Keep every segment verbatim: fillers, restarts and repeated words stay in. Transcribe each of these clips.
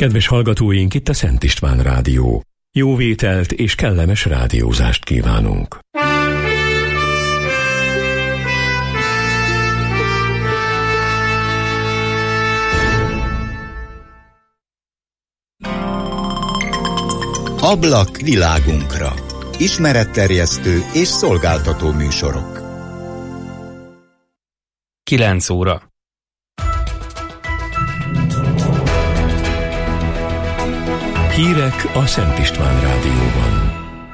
Kedves hallgatóink, itt a Szent István Rádió. Jó vételt és kellemes rádiózást kívánunk. Ablak világunkra. Ismeretterjesztő és szolgáltató műsorok. kilenc óra. Hírek a Szent István Rádióban.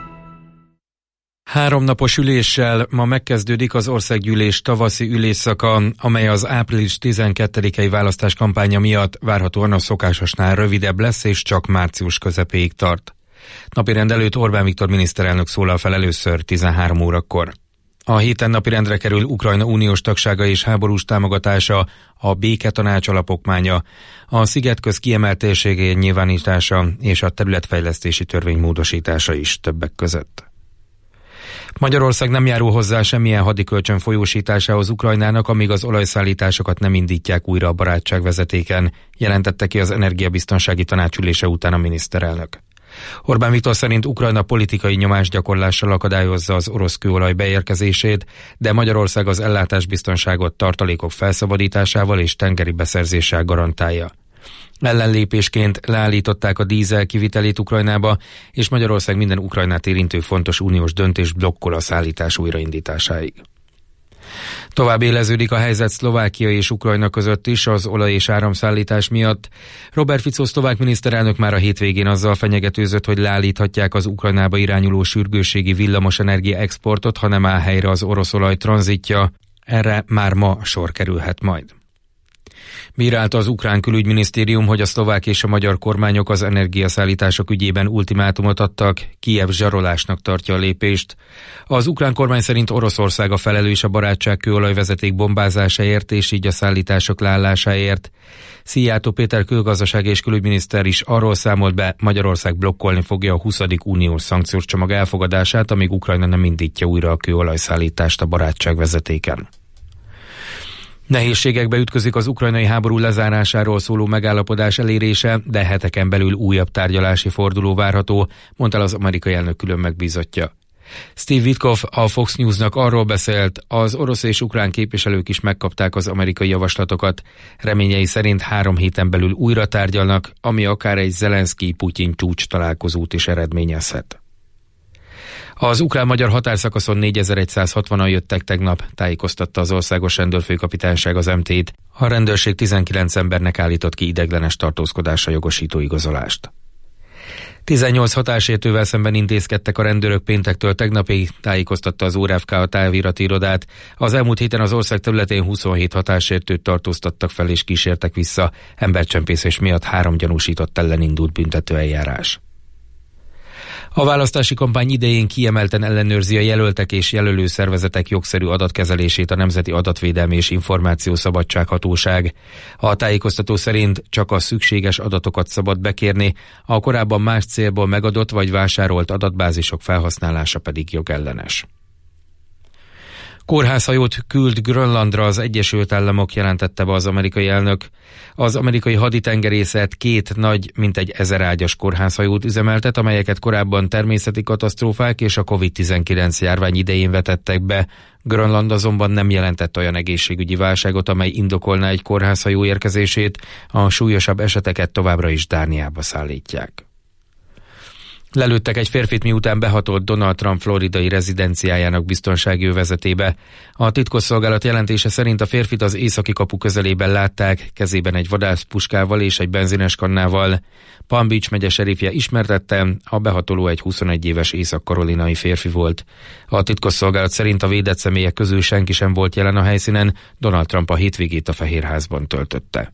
Háromnapos üléssel ma megkezdődik az országgyűlés tavaszi ülésszaka, amely az április tizenkettedikei választás kampánya miatt várhatóan a szokásosnál rövidebb lesz és csak március közepéig tart. Napirend előtt Orbán Viktor miniszterelnök szólal fel először tizenhárom órakor. A héten napirendre kerül Ukrajna uniós tagsága és háborús támogatása, a béketanács alapokmánya, a szigetköz kiemelt térségé nyilvánítása és a területfejlesztési törvény módosítása is többek között. Magyarország nem járul hozzá semmilyen hadikölcsön folyósításához Ukrajnának, amíg az olajszállításokat nem indítják újra a barátságvezetéken, jelentette ki az Energiabiztonsági Tanácsülése után a miniszterelnök. Orbán Viktor szerint Ukrajna politikai nyomásgyakorlással akadályozza az orosz kőolaj beérkezését, de Magyarország az ellátásbiztonságot tartalékok felszabadításával és tengeri beszerzéssel garantálja. Ellenlépésként leállították a dízel kivitelét Ukrajnába, és Magyarország minden Ukrajnát érintő fontos uniós döntés blokkol a szállítás újraindításáig. Tovább éleződik a helyzet Szlovákia és Ukrajna között is az olaj- és áramszállítás miatt. Robert Fico szlovák miniszterelnök már a hétvégén azzal fenyegetőzött, hogy leállíthatják az Ukrajnába irányuló sürgősségi villamosenergia exportot, ha nem áll helyre az orosz olaj tranzitja. Erre már ma sor kerülhet majd. Bírálta az ukrán külügyminisztérium, hogy a szlovák és a magyar kormányok az energiaszállítások ügyében ultimátumot adtak, Kijev zsarolásnak tartja a lépést. Az ukrán kormány szerint Oroszország a felelős a barátság kőolajvezeték bombázásáért és így a szállítások leállásáért. Szijjártó Péter külgazdasági és külügyminiszter is arról számolt be, Magyarország blokkolni fogja a huszadik uniós szankciós csomag elfogadását, amíg Ukrajna nem indítja újra a kőolajszállítást a barátságvezetéken. Nehézségekbe ütközik az ukrajnai háború lezárásáról szóló megállapodás elérése, de heteken belül újabb tárgyalási forduló várható, mondta el az amerikai elnök külön megbízottja. Steve Witkoff a Fox Newsnak arról beszélt, az orosz és ukrán képviselők is megkapták az amerikai javaslatokat. Reményei szerint három héten belül újra tárgyalnak, ami akár egy Zelenszkij-Putyin csúcs találkozót is eredményezhet. Az ukrán-magyar határszakaszon négyezer-százhatvanan jöttek tegnap, tájékoztatta az országos rendőrfőkapitányság az em té é-t. A rendőrség tizenkilenc embernek állított ki ideiglenes tartózkodásra jogosító igazolást. tizennyolc határsértővel szemben intézkedtek a rendőrök péntektől tegnapig, tájékoztatta az o er ef ká a távirati irodát. Az elmúlt héten az ország területén huszonhét határsértőt tartóztattak fel és kísértek vissza, embercsempészés miatt három gyanúsított ellen indult büntetőeljárás. A választási kampány idején kiemelten ellenőrzi a jelöltek és jelölő szervezetek jogszerű adatkezelését a Nemzeti Adatvédelmi és Információszabadsághatóság. A tájékoztató szerint csak a szükséges adatokat szabad bekérni, a korábban más célból megadott vagy vásárolt adatbázisok felhasználása pedig jogellenes. Kórházhajót küld Grönlandra az Egyesült Államok, jelentette be az amerikai elnök. Az amerikai haditengerészet két nagy, mintegy ezer ágyas kórházhajót üzemeltet, amelyeket korábban természeti katasztrófák és a kovid tizenkilenc járvány idején vetettek be. Grönland azonban nem jelentett olyan egészségügyi válságot, amely indokolná egy kórházhajó érkezését, a súlyosabb eseteket továbbra is Dániába szállítják. Lelőttek egy férfit, miután behatolt Donald Trump floridai rezidenciájának biztonsági övezetébe. A titkosszolgálat jelentése szerint a férfit az északi kapu közelében látták, kezében egy vadászpuskával és egy benzines kannával. Palm Beach megye serifje ismertette, a behatoló egy huszonegy éves észak-karolinai férfi volt. A titkosszolgálat szerint a védett személyek közül senki sem volt jelen a helyszínen, Donald Trump a hétvégét a Fehérházban töltötte.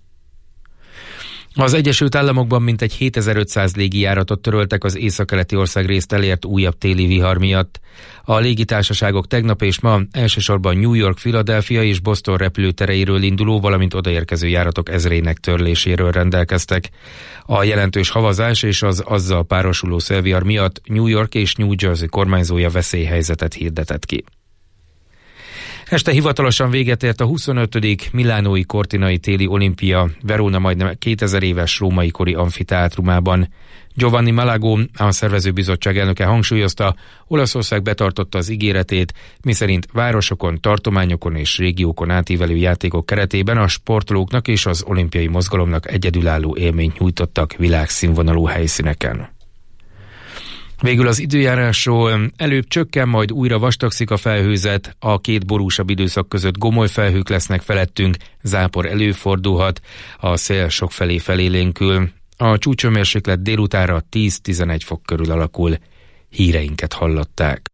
Az Egyesült Államokban mintegy hétezer-ötszáz légijáratot töröltek az északkeleti országrészt elért újabb téli vihar miatt. A légitársaságok tegnap és ma elsősorban New York, Philadelphia és Boston repülőtereiről induló, valamint odaérkező járatok ezrének törléséről rendelkeztek. A jelentős havazás és az azzal párosuló szélvihar miatt New York és New Jersey kormányzója veszélyhelyzetet hirdetett ki. Este hivatalosan véget ért a huszonötödik Milánói Cortinai téli olimpia Verona majdnem kétezer éves római kori amfiteátrumában. Giovanni Malago, a szervezőbizottság elnöke hangsúlyozta, Olaszország betartotta az ígéretét, miszerint városokon, tartományokon és régiókon átívelő játékok keretében a sportolóknak és az olimpiai mozgalomnak egyedülálló élményt nyújtottak világszínvonalú helyszíneken. Végül az időjárásról: előbb csökken, majd újra vastagszik a felhőzet, a két borúsabb időszak között gomoly felhők lesznek felettünk, zápor előfordulhat, a szél sokfelé felélénkül. A csúcshőmérséklet délutánra tíz-tizenegy fok körül alakul. Híreinket hallották.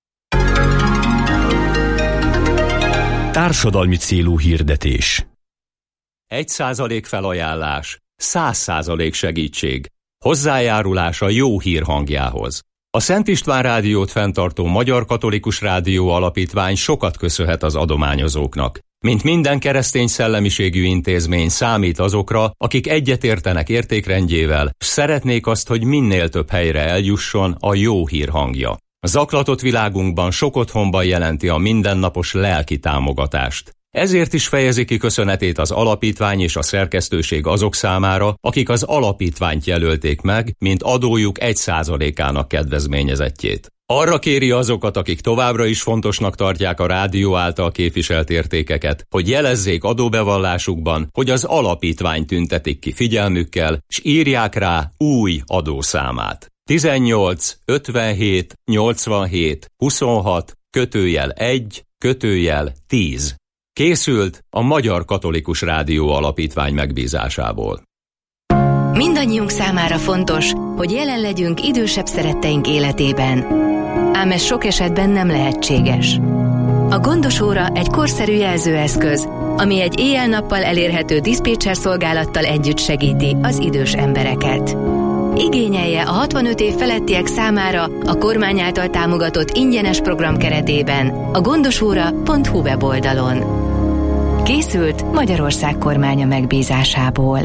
Társadalmi célú hirdetés. Egy százalék felajánlás, száz százalék segítség. Hozzájárulás a jó hír hangjához. A Szent István Rádiót fenntartó Magyar Katolikus Rádió Alapítvány sokat köszönhet az adományozóknak. Mint minden keresztény szellemiségű intézmény, számít azokra, akik egyetértenek értékrendjével, s szeretnék azt, hogy minél több helyre eljusson a jó hír hangja. A zaklatott világunkban sok otthonban jelenti a mindennapos lelki támogatást. Ezért is fejezi ki köszönetét az alapítvány és a szerkesztőség azok számára, akik az alapítványt jelölték meg, mint adójuk egy százalékának kedvezményezettjét. Arra kéri azokat, akik továbbra is fontosnak tartják a rádió által képviselt értékeket, hogy jelezzék adóbevallásukban, hogy az alapítvány tüntetik ki figyelmükkel, s írják rá új adószámát. tizennyolc ötvenhét nyolcvanhét huszonhat kötőjel egy kötőjel tíz. Készült a Magyar Katolikus Rádió Alapítvány megbízásából. Mindannyiunk számára fontos, hogy jelen legyünk idősebb szeretteink életében. Ám ez sok esetben nem lehetséges. A Gondos Óra egy korszerű jelzőeszköz, ami egy éjjel-nappal elérhető diszpécser szolgálattal együtt segíti az idős embereket. Igényelje a hatvanöt év felettiek számára a kormány által támogatott ingyenes program keretében a gondosóra pont hu weboldalon. Készült Magyarország kormánya megbízásából.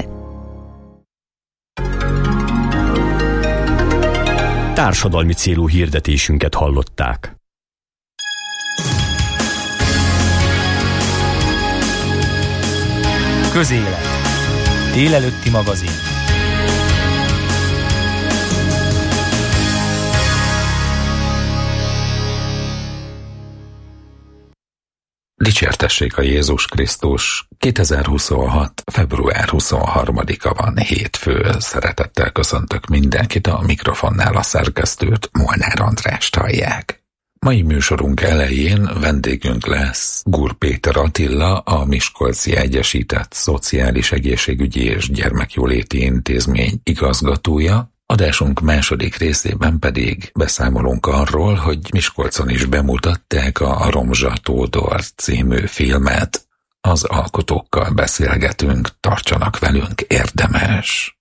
Társadalmi célú hirdetésünket hallották. Közélet. Délelőtti magazin. Dicsértessék a Jézus Krisztus! kétezer-huszonhat. február huszonharmadika van, hétfő. Szeretettel köszöntök mindenkit, a mikrofonnál a szerkesztőt, Molnár Andrást hallják. Mai műsorunk elején vendégünk lesz Gur Péter Attila, a Miskolci Egyesített Szociális Egészségügyi és Gyermekjóléti Intézmény igazgatója. Adásunk második részében pedig beszámolunk arról, hogy Miskolcon is bemutatták a Romzsa Tódor című filmet. Az alkotókkal beszélgetünk, tartsanak velünk, érdemes!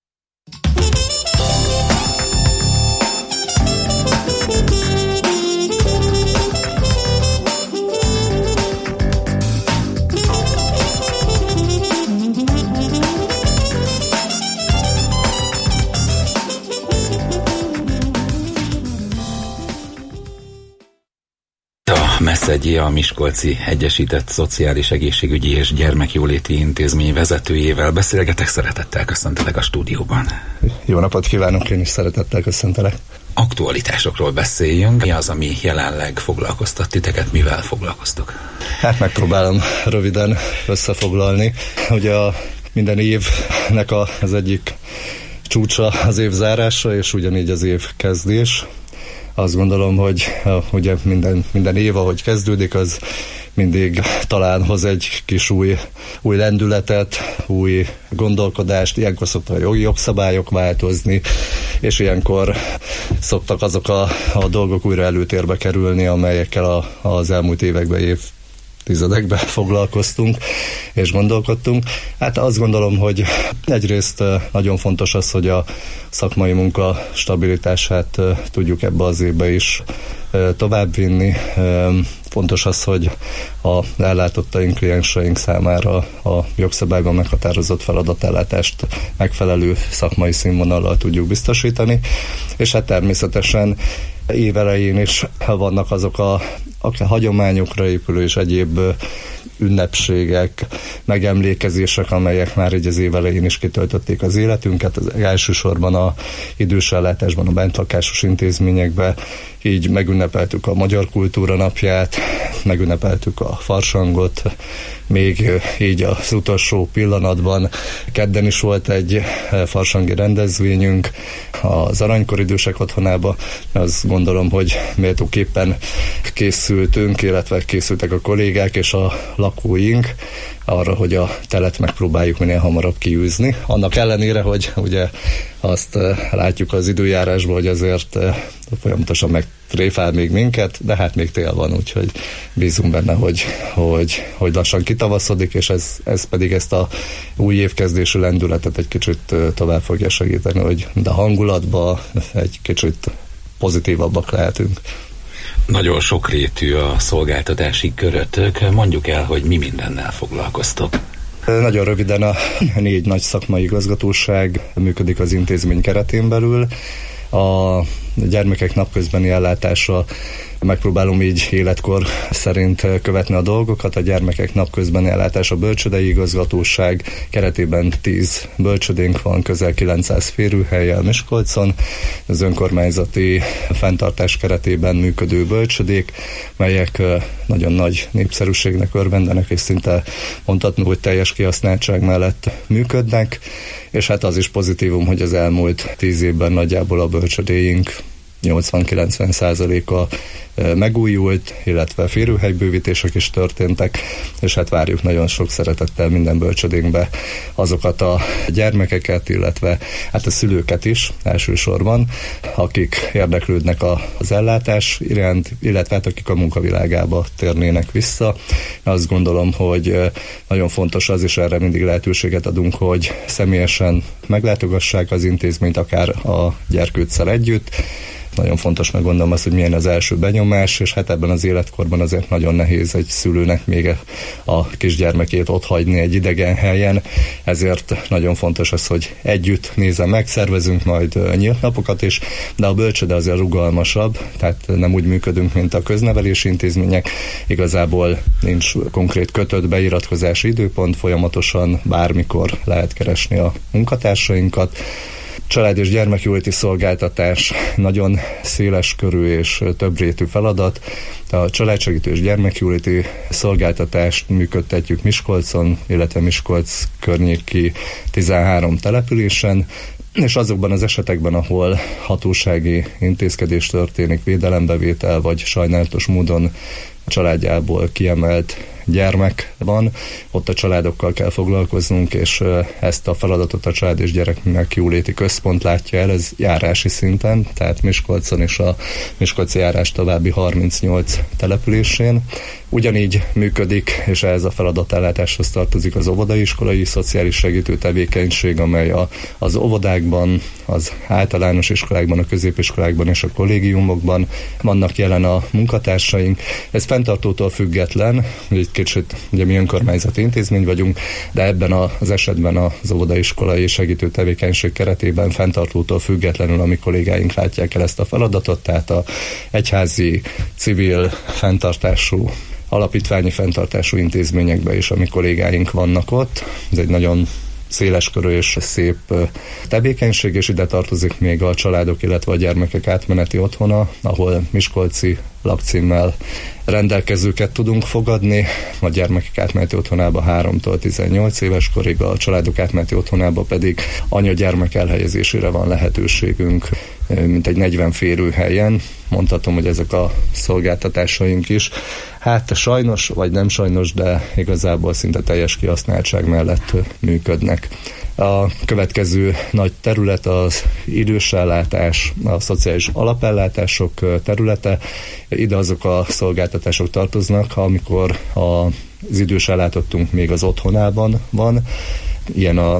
Meszegyi, a Miskolci Egyesített Szociális Egészségügyi és Gyermekjóléti Intézmény vezetőjével beszélgetek. Szeretettel köszöntelek a stúdióban. Jó napot kívánok, én is szeretettel köszöntelek. Aktualitásokról beszéljünk. Mi az, ami jelenleg foglalkoztat titeket, mivel foglalkoztok? Hát megpróbálom röviden összefoglalni. Ugye a minden évnek a, az egyik csúcsa az év zárása, és ugyanígy az év kezdés. Azt gondolom, hogy ugye minden, minden év, ahogy kezdődik, az mindig talán hoz egy kis új, új lendületet, új gondolkodást. Ilyenkor szoktak a jogi jogszabályok változni, és ilyenkor szoktak azok a, a dolgok újra előtérbe kerülni, amelyekkel a, az elmúlt években, évtizedekben foglalkoztunk és gondolkodtunk. Hát azt gondolom, hogy egyrészt nagyon fontos az, hogy a szakmai munka stabilitását tudjuk ebbe az évbe is továbbvinni. Fontos az, hogy az ellátottaink, klienseink számára a jogszabályban meghatározott feladatellátást megfelelő szakmai színvonallal tudjuk biztosítani, és hát természetesen évelején is vannak azok a, akár hagyományokra épülő és egyéb ünnepségek, megemlékezések, amelyek már így az év elején is kitöltötték az életünket, az elsősorban a idősellátásban, a bentlakásos intézményekben, így megünnepeltük a Magyar Kultúra Napját, megünnepeltük a farsangot, még így az utolsó pillanatban kedden is volt egy farsangi rendezvényünk az Aranykor Idősek Otthonába. Azt gondolom, hogy méltóképpen készültünk, illetve készültek a kollégák és a lakóink arra, hogy a telet megpróbáljuk minél hamarabb kiűzni. Annak ellenére, hogy ugye azt látjuk az időjárásban, hogy azért folyamatosan megtréfál még minket, de hát még tél van, úgyhogy bízunk benne, hogy, hogy, hogy lassan kitavaszodik, és ez, ez pedig ezt a új évkezdésű lendületet egy kicsit tovább fogja segíteni, hogy de hangulatban egy kicsit pozitívabbak lehetünk. Nagyon sokrétű a szolgáltatási körötök. Mondjuk el, hogy mi mindennel foglalkoztok. Nagyon röviden a négy nagy szakmai igazgatóság működik az intézmény keretén belül. A gyermekek napközbeni ellátása, megpróbálom így életkor szerint követni a dolgokat. A gyermekek napközbeni ellátása bölcsődei igazgatóság keretében tíz bölcsödénk van, közel kilencszáz férőhellyel Miskolcon. Az önkormányzati fenntartás keretében működő bölcsödék, melyek nagyon nagy népszerűségnek örvendenek, és szinte mondhatni, hogy teljes kihasználtság mellett működnek. És hát az is pozitívum, hogy az elmúlt tíz évben nagyjából a bölcsödéink nyolcvan-kilencven százaléka megújult, illetve férőhelybővítések is történtek, és hát várjuk nagyon sok szeretettel minden bölcsödénkbe azokat a gyermekeket, illetve hát a szülőket is elsősorban, akik érdeklődnek az ellátás iránt, illetve hát akik a munkavilágába térnének vissza. Azt gondolom, hogy nagyon fontos az, és erre mindig lehetőséget adunk, hogy személyesen meglátogassák az intézményt, akár a gyerkőccel együtt. Nagyon fontos meg gondolom azt, hogy milyen az első benyomás, és hát ebben az életkorban azért nagyon nehéz egy szülőnek még a kisgyermekét ott hagyni egy idegen helyen, ezért nagyon fontos az, hogy együtt nézem meg, szervezünk majd nyílt napokat is, de a bölcsöde azért rugalmasabb, tehát nem úgy működünk, mint a köznevelési intézmények, igazából nincs konkrét kötött beiratkozási időpont, folyamatosan bármikor lehet keresni a munkatársainkat. Család- és gyermekjóléti szolgáltatás nagyon széles körű és többrétű feladat. A családsegítő és gyermekjóléti szolgáltatást működtetjük Miskolcon, illetve Miskolc környéki tizenhárom településen, és azokban az esetekben, ahol hatósági intézkedés történik, védelembevétel vagy sajnálatos módon családjából kiemelt gyermek van, ott a családokkal kell foglalkoznunk, és ezt a feladatot a Család- és Gyermekjóléti Központ látja el, ez járási szinten, tehát Miskolcon és a Miskolci járás további harmincnyolc településén. Ugyanígy működik, és ehhez a feladatellátáshoz tartozik az óvodaiskolai szociális segítő tevékenység, amely a, az óvodákban, az általános iskolákban, a középiskolákban és a kollégiumokban vannak jelen a munkatársaink. Ez fenntartótól független, egy kicsit, ugye mi önkormányzati intézmény vagyunk, de ebben az esetben az óvodaiskolai segítő tevékenység keretében fenntartótól függetlenül a mi kollégáink látják el ezt a feladatot, tehát a egyházi, civil fenntartású, alapítványi fenntartású intézményekben is a mi kollégáink vannak ott. Ez egy nagyon széleskörű és szép tevékenység, és ide tartozik még a családok, illetve a gyermekek átmeneti otthona, ahol miskolci lakcímmel rendelkezőket tudunk fogadni. A gyermekek átmeneti otthonába háromtól tizennyolc éves korig, a családok átmeneti otthonába pedig anya-gyermek elhelyezésére van lehetőségünk, mint egy negyven férőhelyen. Mondhatom, hogy ezek a szolgáltatásaink is, hát sajnos, vagy nem sajnos, de igazából szinte teljes kihasználtság mellett működnek. A következő nagy terület az idősellátás, a szociális alapellátások területe. Ide azok a szolgáltatások tartoznak, amikor az idős ellátottunk még az otthonában van. Ilyen a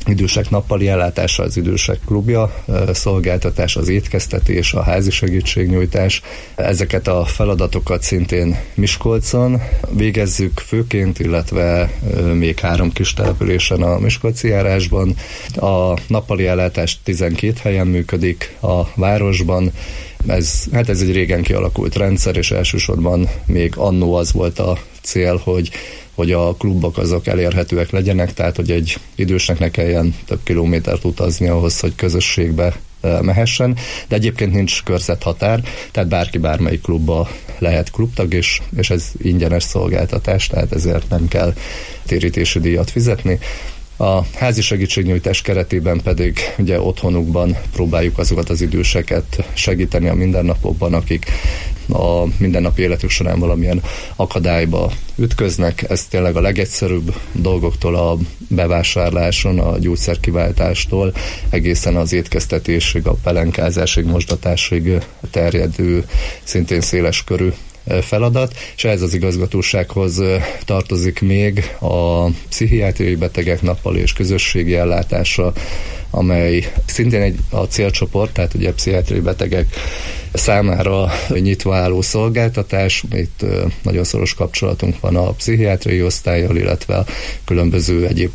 idősek nappali ellátása, az idősek klubja, szolgáltatás, az étkeztetés, a házi segítségnyújtás. Ezeket a feladatokat szintén Miskolcon végezzük főként, illetve még három kis településen a Miskolci járásban. A nappali ellátás tizenkét helyen működik a városban. Ez, hát ez egy régen kialakult rendszer, és elsősorban még annó az volt a cél, hogy hogy a klubok azok elérhetőek legyenek, tehát hogy egy idősnek ne kelljen több kilométert utazni ahhoz, hogy közösségbe mehessen, de egyébként nincs körzethatár, tehát bárki bármelyik klubba lehet klubtag, és, és ez ingyenes szolgáltatás, tehát ezért nem kell térítési díjat fizetni. A házi segítségnyújtás keretében pedig ugye otthonukban próbáljuk azokat az időseket segíteni a mindennapokban, akik a mindennapi életük során valamilyen akadályba ütköznek. Ez tényleg a legegyszerűbb dolgoktól, a bevásárláson, a gyógyszerkiváltástól egészen az étkeztetésig, a pelenkázásig, mosdatásig terjedő, szintén széles körű feladat, és ez az igazgatósághoz tartozik még a pszichiátriai betegek nappali és közösségi ellátása, amely szintén egy a célcsoport, tehát ugye pszichiátriai betegek számára nyitva álló szolgáltatás. Itt nagyon szoros kapcsolatunk van a pszichiátriai osztállyal, illetve a különböző egyéb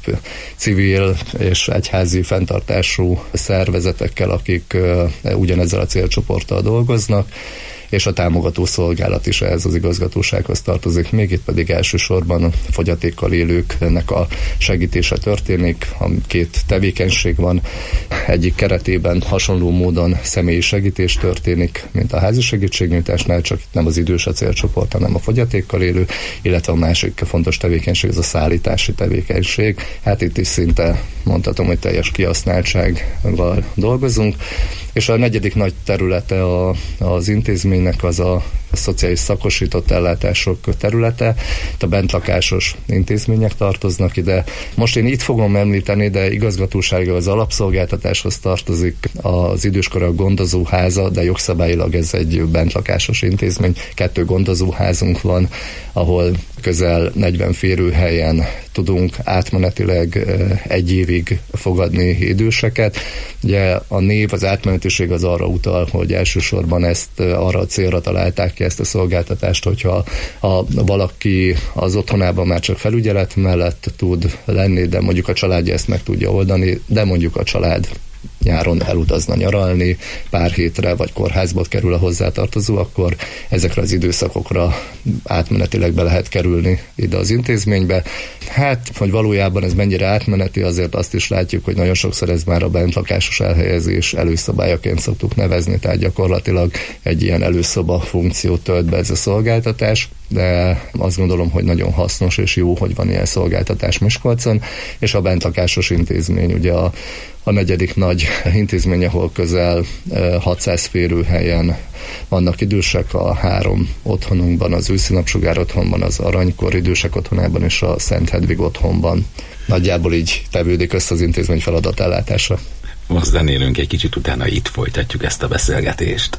civil és egyházi fenntartású szervezetekkel, akik ugyanezzel a célcsoporttal dolgoznak, és a támogató szolgálat is ehhez az igazgatósághoz tartozik. Még itt pedig elsősorban a fogyatékkal élőknek a segítése történik. Két tevékenység van, egyik keretében hasonló módon személyi segítés történik, mint a házi segítségnyújtásnál, csak nem az idős a célcsoport, hanem a fogyatékkal élő, illetve a másik fontos tevékenység, ez a szállítási tevékenység. Hát itt is szinte mondhatom, hogy teljes kihasználtsággal dolgozunk. És a negyedik nagy területe a, az intézménynek az a, a szociális szakosított ellátások területe. Itt a bentlakásos intézmények tartoznak ide. Most én itt fogom említeni, de igazgatósága az alapszolgáltatáshoz tartozik az időskorúak gondozóháza, de jogszabályilag ez egy bentlakásos intézmény. Kettő gondozóházunk van, ahol közel negyven férőhelyen tudunk átmenetileg egy évig fogadni időseket. Ugye a név, az átmenetiség az arra utal, hogy elsősorban ezt arra a célra találták ki ezt a szolgáltatást, hogyha ha valaki az otthonában már csak felügyelet mellett tud lenni, de mondjuk a családja ezt meg tudja oldani, de mondjuk a család nyáron elutazna nyaralni, pár hétre vagy kórházba kerül a hozzátartozó, akkor ezekre az időszakokra átmenetileg be lehet kerülni ide az intézménybe. Hát, hogy valójában ez mennyire átmeneti, azért azt is látjuk, hogy nagyon sokszor ez már a bentlakásos elhelyezés előszobályaként szoktuk nevezni, tehát gyakorlatilag egy ilyen előszoba funkciót tölt be ez a szolgáltatás, de azt gondolom, hogy nagyon hasznos és jó, hogy van ilyen szolgáltatás Miskolcon, és a bentlakásos intézmény ugye a a negyedik nagy intézmény, ahol közel hatszáz férőhelyen vannak idősek, a három otthonunkban, az őszi napsugár otthonban, az Aranykor idősek otthonában és a Szent Hedvig otthonban. Nagyjából így tevődik össze az intézmény feladatellátása. Most zenélünk egy kicsit, utána itt folytatjuk ezt a beszélgetést.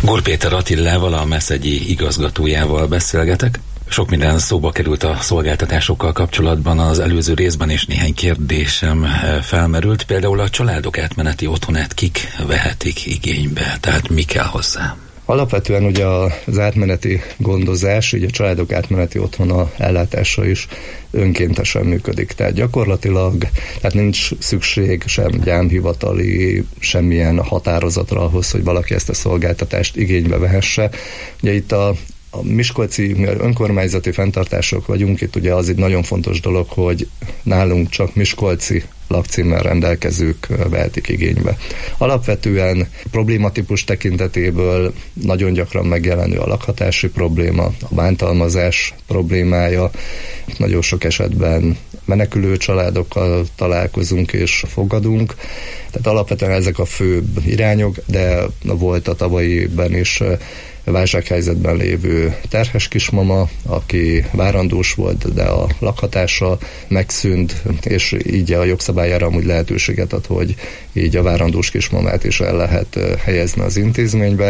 Gór Péter Attilával, a Meszegyi igazgatójával beszélgetek. Sok minden szóba került a szolgáltatásokkal kapcsolatban az előző részben, és néhány kérdésem felmerült. Például a családok átmeneti otthonát kik vehetik igénybe, tehát mi kell hozzá? Alapvetően ugye az átmeneti gondozás, ugye a családok átmeneti otthona ellátása is önkéntesen működik. Tehát gyakorlatilag tehát nincs szükség sem gyámhivatali, semmilyen határozatra ahhoz, hogy valaki ezt a szolgáltatást igénybe vehesse. Ugye itt a A miskolci önkormányzati fenntartások vagyunk, itt ugye az egy nagyon fontos dolog, hogy nálunk csak miskolci lakcímmel rendelkezők vehetik igénybe. Alapvetően problématípus tekintetéből nagyon gyakran megjelenő a lakhatási probléma, a bántalmazás problémája, nagyon sok esetben menekülő családokkal találkozunk és fogadunk, tehát alapvetően ezek a főbb irányok, de volt a tavalyiben is válsághelyzetben lévő terhes kismama, aki várandós volt, de a lakhatása megszűnt, és így a jogszabályára amúgy lehetőséget ad, hogy így a várandós kismamát is el lehet helyezni az intézménybe,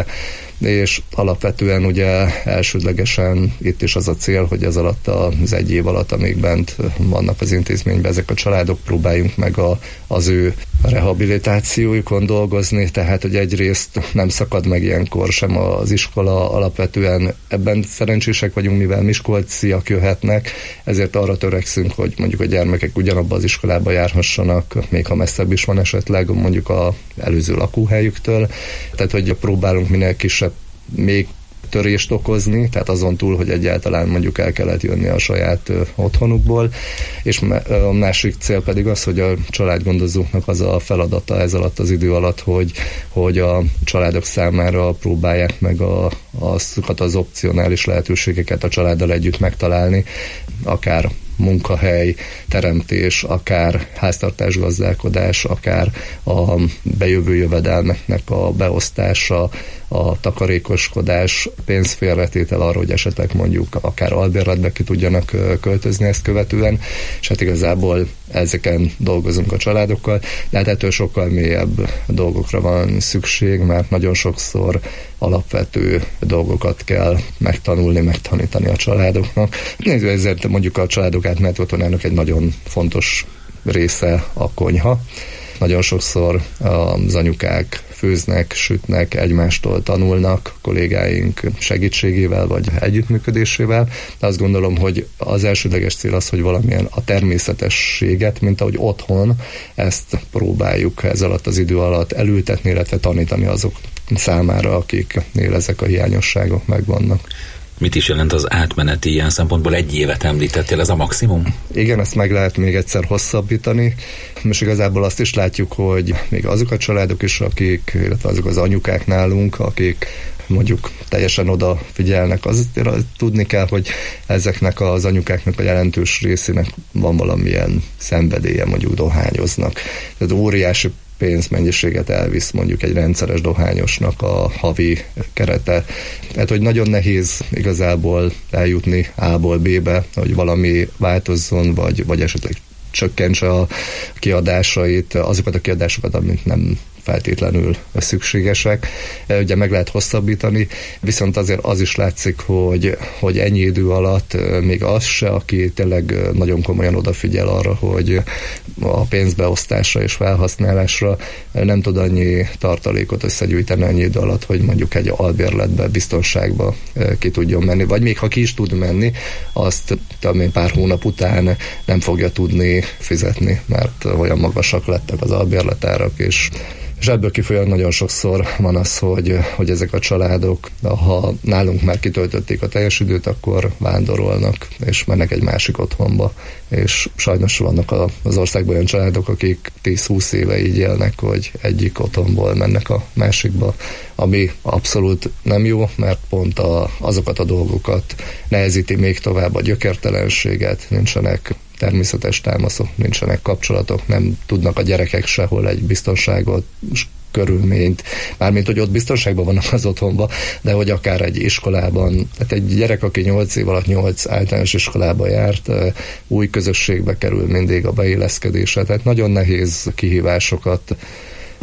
és alapvetően ugye elsődlegesen itt is az a cél, hogy ez alatt az egy év alatt, amíg bent vannak az intézményben ezek a családok, próbáljunk meg a, az ő rehabilitációjukon dolgozni, tehát hogy egyrészt nem szakad meg ilyenkor sem az iskola, alapvetően ebben szerencsések vagyunk, mivel miskolciak jöhetnek, ezért arra törekszünk, hogy mondjuk a gyermekek ugyanabba az iskolába járhassanak, még ha messzebb is van esetleg mondjuk az előző lakóhelyüktől, tehát hogy próbálunk minél kisebb még törést okozni, tehát azon túl, hogy egyáltalán mondjuk el kellett jönni a saját ö, otthonukból, és a másik cél pedig az, hogy a családgondozóknak az a feladata ez alatt az idő alatt, hogy, hogy a családok számára próbálják meg a, azokat az opcionális lehetőségeket a családdal együtt megtalálni, akár munkahely, teremtés, akár háztartásgazdálkodás, akár a bejövő jövedelmeknek a beosztása, a takarékoskodás, pénzfélretétel arra, hogy esetleg mondjuk akár albérletbe ki tudjanak költözni ezt követően, és hát igazából ezeken dolgozunk a családokkal, de hát ettől sokkal mélyebb dolgokra van szükség, mert nagyon sokszor alapvető dolgokat kell megtanulni, megtanítani a családoknak. Ezért mondjuk a családok átmeneti otthonának egy nagyon fontos része a konyha. Nagyon sokszor az anyukák főznek, sütnek, egymástól tanulnak, kollégáink segítségével vagy együttműködésével, de azt gondolom, hogy az elsődleges cél az, hogy valamilyen a természetességet, mint ahogy otthon, ezt próbáljuk ez alatt az idő alatt elültetni, illetve tanítani azok számára, akiknél ezek a hiányosságok megvannak. Mit is jelent az átmeneti ilyen szempontból? Egy évet említettél, ez a maximum? Igen, ezt meg lehet még egyszer hosszabbítani, és igazából azt is látjuk, hogy még azok a családok is, akik, illetve azok az anyukák nálunk, akik mondjuk teljesen odafigyelnek, azt tudni kell, hogy ezeknek az anyukáknak a jelentős részének van valamilyen szenvedélye, mondjuk dohányoznak. Tehát óriási pénzmennyiséget elvisz mondjuk egy rendszeres dohányosnak a havi kerete. Tehát, hogy nagyon nehéz igazából eljutni A-ból B-be, hogy valami változzon, vagy, vagy esetleg csökkentse a kiadásait, azokat a kiadásokat, amit nem feltétlenül szükségesek. Ugye meg lehet hosszabbítani, viszont azért az is látszik, hogy, hogy ennyi idő alatt még az se, aki tényleg nagyon komolyan odafigyel arra, hogy a pénzbeosztásra és felhasználásra nem tud annyi tartalékot összegyűjteni annyi idő alatt, hogy mondjuk egy albérletbe, biztonságba ki tudjon menni. Vagy még ha ki is tud menni, azt talán pár hónap után nem fogja tudni fizetni, mert olyan magasak lettek az albérletárak, és És ebből kifolyólag nagyon sokszor van az, hogy, hogy ezek a családok, ha nálunk már kitöltötték a teljes időt, akkor vándorolnak, és mennek egy másik otthonba. És sajnos vannak az országban olyan családok, akik tíz-húsz éve így élnek, hogy egyik otthonból mennek a másikba, ami abszolút nem jó, mert pont a, azokat a dolgokat nehezíti még tovább, a gyökértelenséget, nincsenek természetes támaszok, nincsenek kapcsolatok, nem tudnak a gyerekek sehol egy biztonságot, körülményt, mármint, hogy ott biztonságban vannak az otthonban, de hogy akár egy iskolában, tehát egy gyerek, aki nyolc év alatt nyolc általános iskolába járt, új közösségbe kerül mindig a beilleszkedésre, tehát nagyon nehéz kihívásokat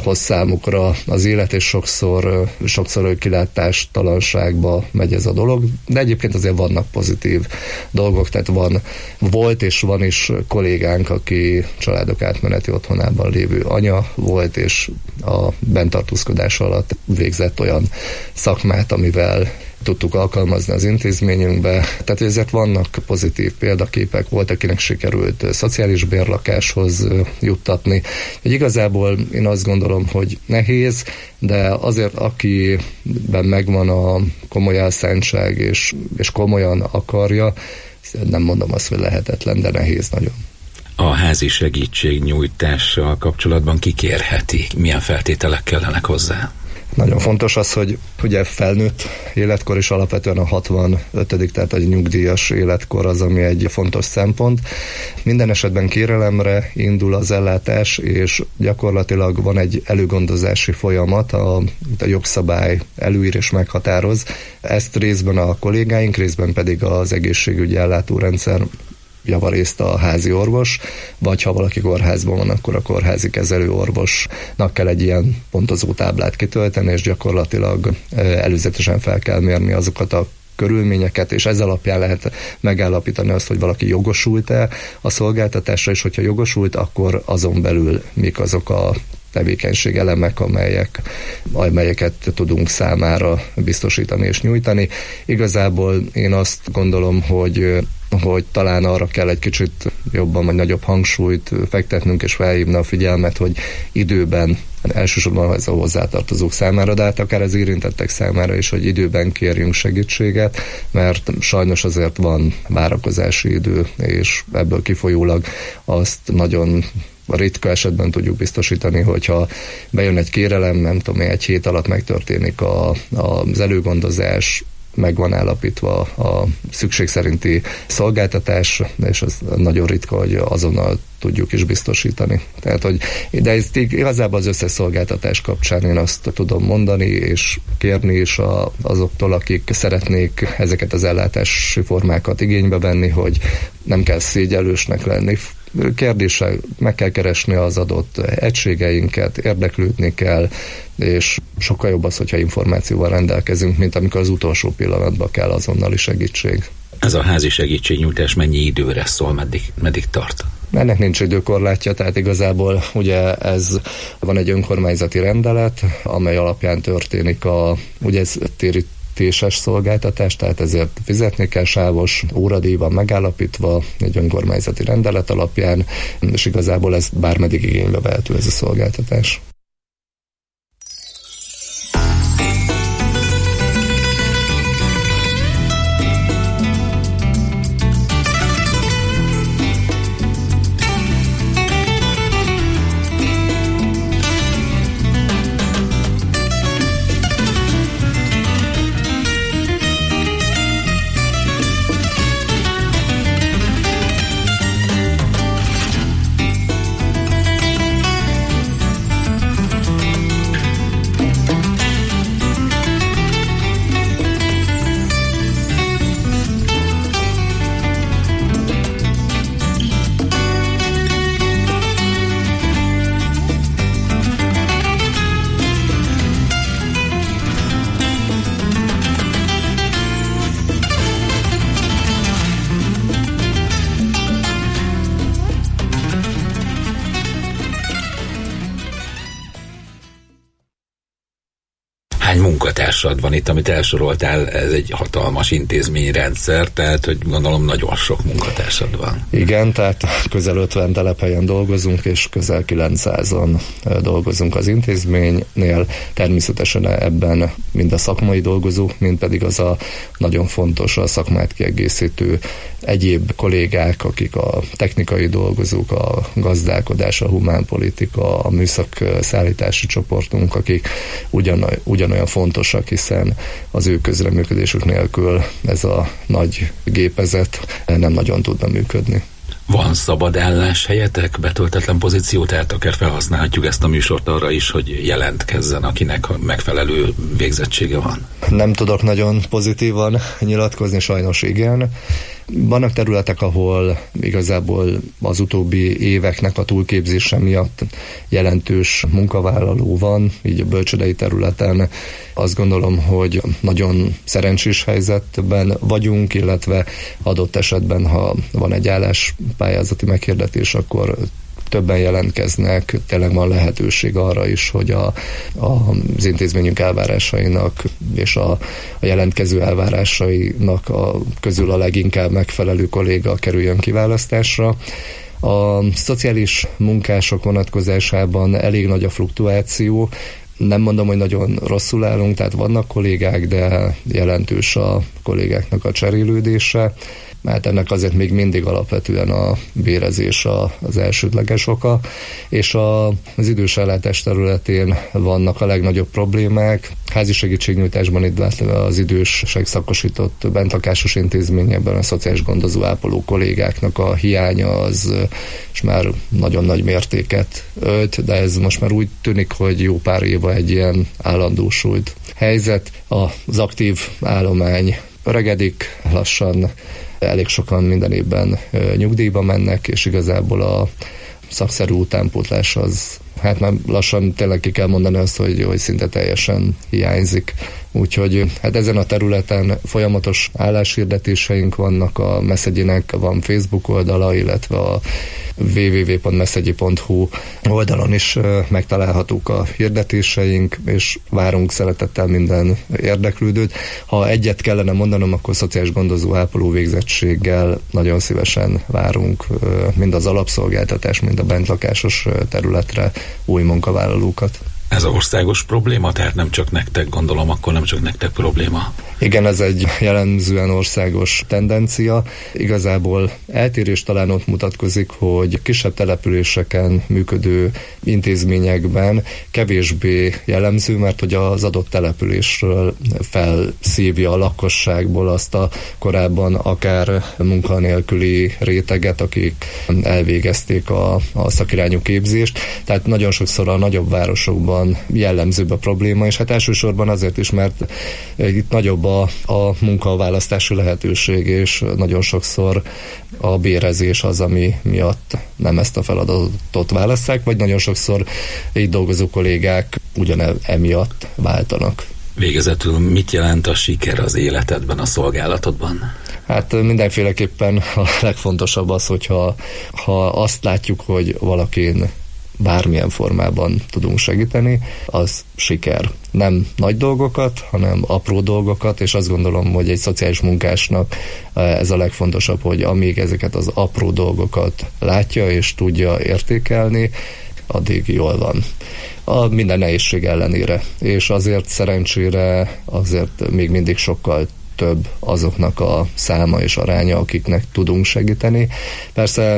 hoz számukra az élet, és sokszor, sokszor kilátástalanságba megy ez a dolog, de egyébként azért vannak pozitív dolgok, tehát van, volt és van is kollégánk, aki családok átmeneti otthonában lévő anya volt, és a benntartózkodás alatt végzett olyan szakmát, amivel tudtuk alkalmazni az intézményünkbe. Tehát ezért vannak pozitív példaképek, volt, akinek sikerült szociális bérlakáshoz juttatni. Úgy igazából én azt gondolom, hogy nehéz, de azért akiben megvan a komoly elszántság és, és komolyan akarja, nem mondom azt, hogy lehetetlen, de nehéz nagyon. A házi segítségnyújtással kapcsolatban kikérheti? Milyen feltételek kellenek hozzá? Nagyon fontos az, hogy ugye felnőtt életkor is alapvetően a hatvanötödik tehát egy nyugdíjas életkor az, ami egy fontos szempont. Minden esetben kérelemre indul az ellátás, és gyakorlatilag van egy előgondozási folyamat, a, a jogszabály előír és meghatároz. Ezt részben a kollégáink, részben pedig az egészségügyi ellátórendszer javarészt a házi orvos, vagy ha valaki kórházban van, akkor a kórházi kezelőorvosnak kell egy ilyen pontozó táblát kitölteni, és gyakorlatilag előzetesen fel kell mérni azokat a körülményeket, és ez alapján lehet megállapítani azt, hogy valaki jogosult-e a szolgáltatásra, és hogyha jogosult, akkor azon belül mik azok a tevékenység elemek, amelyek, amelyeket tudunk számára biztosítani és nyújtani. Igazából én azt gondolom, hogy hogy talán arra kell egy kicsit jobban vagy nagyobb hangsúlyt fektetnünk és felhívni a figyelmet, hogy időben, elsősorban ez a hozzátartozók számára, de hát akár az érintettek számára is, hogy időben kérjünk segítséget, mert sajnos azért van várakozási idő, és ebből kifolyólag azt nagyon ritka esetben tudjuk biztosítani, hogyha bejön egy kérelem, nem tudom, egy hét alatt megtörténik a, a, az előgondozás, meg van állapítva a szükség szerinti szolgáltatás, és az nagyon ritka, hogy azonnal tudjuk is biztosítani. Tehát, hogy, de ez igazából az összes szolgáltatás kapcsán én azt tudom mondani, és kérni is a, azoktól, akik szeretnék ezeket az ellátási formákat igénybe venni, hogy nem kell szégyellősnek lenni. Kérdéssel meg kell keresni az adott egységeinket, érdeklődni kell, és sokkal jobb az, hogyha információval rendelkezünk, mint amikor az utolsó pillanatban kell azonnali segítség. Ez a házi segítségnyújtás mennyi időre szól, meddig, meddig tart? Ennek nincs időkorlátja, tehát igazából ugye ez van egy önkormányzati rendelet, amely alapján történik a, ugye ez térítéses szolgáltatás, tehát ezért fizetni kell, sávos óradíj van megállapítva egy önkormányzati rendelet alapján, és igazából ez bármeddig igénybe vehető ez a szolgáltatás. Munkatársad van itt, amit elsoroltál, ez egy hatalmas intézményrendszer, tehát hogy gondolom nagyon sok munkatársad van. Igen, tehát közel ötven telephelyen dolgozunk, és közel kilencszázan dolgozunk az intézménynél. Természetesen ebben mind a szakmai dolgozók, mind pedig az a nagyon fontos, a szakmát kiegészítő egyéb kollégák, akik a technikai dolgozók, a gazdálkodás, a humánpolitika, a műszakszállítási csoportunk, akik ugyan, ugyanolyan fontosak, hiszen az ő közreműködésük nélkül ez a nagy gépezet nem nagyon tudna működni. Van szabad álláshelyetek, betöltetlen pozíció, tehát akár felhasználhatjuk ezt a műsort arra is, hogy jelentkezzen, akinek megfelelő végzettsége van? Nem tudok nagyon pozitívan nyilatkozni, sajnos igen. Vannak területek, ahol igazából az utóbbi éveknek a túlképzése miatt jelentős munkavállaló van, így a bölcsődei területen azt gondolom, hogy nagyon szerencsés helyzetben vagyunk, illetve adott esetben, ha van egy álláspályázati meghirdetés, akkor többen jelentkeznek, tényleg van lehetőség arra is, hogy a, a, az intézményünk elvárásainak és a, a jelentkező elvárásainak a, közül a leginkább megfelelő kolléga kerüljön kiválasztásra. A szociális munkások vonatkozásában elég nagy a fluktuáció. Nem mondom, hogy nagyon rosszul állunk, tehát vannak kollégák, de jelentős a kollégáknak a cserélődése. Mert ennek azért még mindig alapvetően a bérezés az elsődleges oka, és a, az idős ellátás területén vannak a legnagyobb problémák. Házi segítségnyújtásban, illetve az idősek szakosított bentlakásos intézményekben a szociális gondozó ápoló kollégáknak a hiánya az és már nagyon nagy mértéket ölt, de ez most már úgy tűnik, hogy jó pár éve egy ilyen állandósult helyzet. Az aktív állomány öregedik, lassan elég sokan minden évben nyugdíjba mennek, és igazából a szakszerű utánpótlás az, hát már lassan tényleg ki kell mondani azt, hogy, hogy szinte teljesen hiányzik. Úgyhogy hát ezen a területen folyamatos álláshirdetéseink vannak, a Messagyinek van Facebook oldala, illetve a double-u double-u double-u pont messagyi pont hu oldalon is megtalálhatók a hirdetéseink, és várunk szeretettel minden érdeklődőt. Ha egyet kellene mondanom, akkor szociális gondozó ápoló végzettséggel nagyon szívesen várunk mind az alapszolgáltatás, mind a bentlakásos területre új munkavállalókat. Ez országos probléma, tehát nem csak nektek, gondolom, akkor nem csak nektek probléma. Igen, ez egy jellemzően országos tendencia. Igazából eltérés talán ott mutatkozik, hogy kisebb településeken működő intézményekben kevésbé jellemző, mert hogy az adott településről felszívja a lakosságból azt a korábban akár munkanélküli réteget, akik elvégezték a, a szakirányú képzést. Tehát nagyon sokszor a nagyobb városokban jellemzőbb a probléma, és hát elsősorban azért is, mert itt nagyobb a, a munkaválasztási lehetőség, és nagyon sokszor a bérezés az, ami miatt nem ezt a feladatot válasszák, vagy nagyon sokszor így dolgozó kollégák ugyan emiatt váltanak. Végezetül mit jelent a siker az életedben, a szolgálatodban? Hát mindenféleképpen a legfontosabb az, hogyha ha azt látjuk, hogy valakin bármilyen formában tudunk segíteni, az siker. Nem nagy dolgokat, hanem apró dolgokat, és azt gondolom, hogy egy szociális munkásnak ez a legfontosabb, hogy amíg ezeket az apró dolgokat látja és tudja értékelni, addig jól van. A minden nehézség ellenére. És azért szerencsére azért még mindig sokkal több azoknak a száma és aránya, akiknek tudunk segíteni. Persze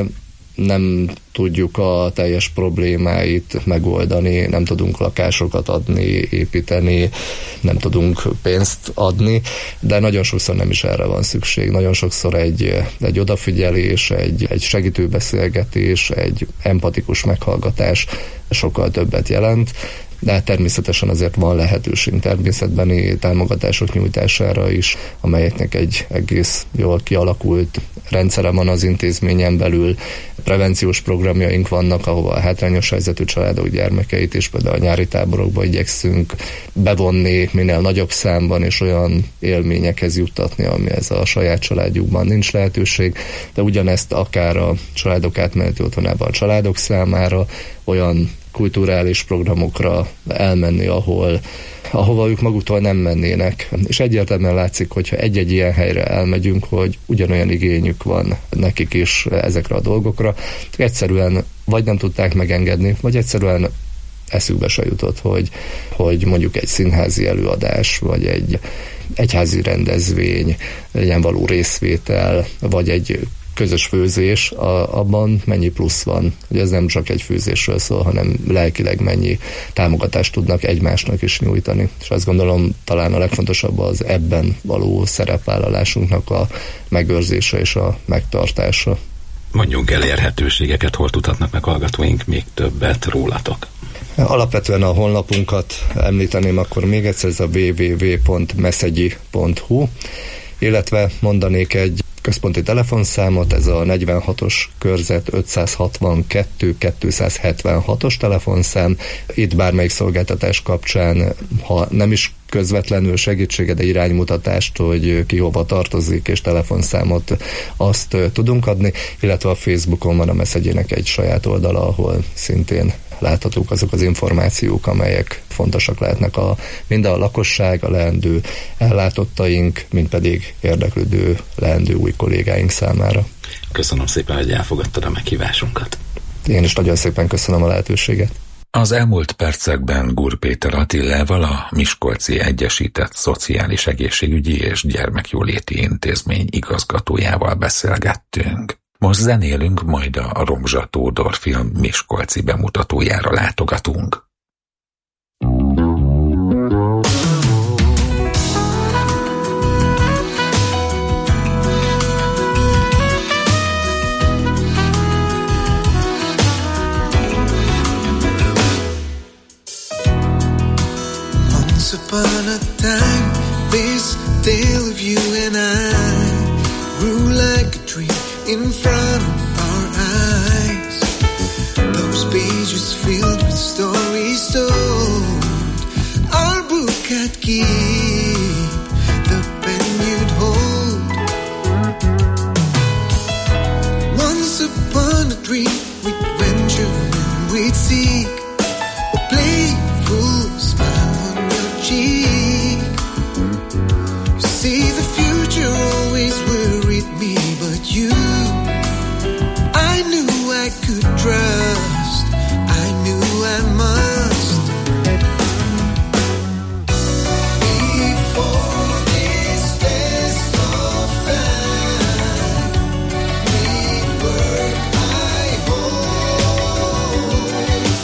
nem tudjuk a teljes problémáit megoldani, nem tudunk lakásokat adni, építeni, nem tudunk pénzt adni, de nagyon sokszor nem is erre van szükség. Nagyon sokszor egy, egy odafigyelés, egy, egy segítő beszélgetés, egy empatikus meghallgatás sokkal többet jelent, de természetesen azért van lehetőség természetbeni támogatások nyújtására is, amelyeknek egy egész jól kialakult rendszere van az intézményen belül. Prevenciós programjaink vannak, ahova a hátrányos helyzetű családok gyermekeit és például a nyári táborokba igyekszünk bevonni minél nagyobb számban, és olyan élményekhez juttatni, ami ez a saját családjukban nincs lehetőség, de ugyanezt akár a családok átmeneti otthonában a családok számára, olyan kulturális programokra elmenni, ahol, ahova ők maguktól nem mennének. És egyértelműen látszik, hogyha egy-egy ilyen helyre elmegyünk, hogy ugyanolyan igényük van nekik is ezekre a dolgokra. Egyszerűen vagy nem tudták megengedni, vagy egyszerűen eszükbe se jutott, hogy, hogy mondjuk egy színházi előadás, vagy egy egyházi rendezvény, legyen való részvétel, vagy egy közös főzés, a, abban mennyi plusz van. Ugye ez nem csak egy főzésről szól, hanem lelkileg mennyi támogatást tudnak egymásnak is nyújtani. És azt gondolom, talán a legfontosabb az ebben való szerepvállalásunknak a megőrzése és a megtartása. Mondjunk elérhetőségeket, hol tudhatnak meg hallgatóink még többet rólatok? Alapvetően a honlapunkat említeném akkor még egyszer, ez a double-u double-u double-u pont messagyi pont hu, illetve mondanék egy központi telefonszámot, ez a negyvenhatos körzet ötszázhatvankettő kétszázhetvenhatos telefonszám. Itt bármelyik szolgáltatás kapcsán, ha nem is közvetlenül segítsége, de iránymutatást, hogy ki hova tartozik, és telefonszámot azt tudunk adni, illetve a Facebookon van a Messzegyének egy saját oldala, ahol szintén láthatók azok az információk, amelyek fontosak lehetnek a, mind a lakosság, a leendő ellátottaink, mind pedig érdeklődő leendő új kollégáink számára. Köszönöm szépen, hogy elfogadtad a meghívásunkat. Én is nagyon szépen köszönöm a lehetőséget. Az elmúlt percekben Gur Péter Attilával, a Miskolci Egyesített Szociális Egészségügyi és Gyermekjóléti Intézmény igazgatójával beszélgettünk. Most zenélünk, majd a Romzsa Tódor film miskolci bemutatójára látogatunk. Once upon a time, this tale of you and I grew like a tree in front of our eyes. Those pages filled with stories told. Our book I'd keep, the pen you'd hold. Once upon a dream, we'd venture and we'd seek a playful smile on your cheek. You see, the future always worried me, but you, I knew I could trust, I knew I must. Before this test of time, we'd work, I hope.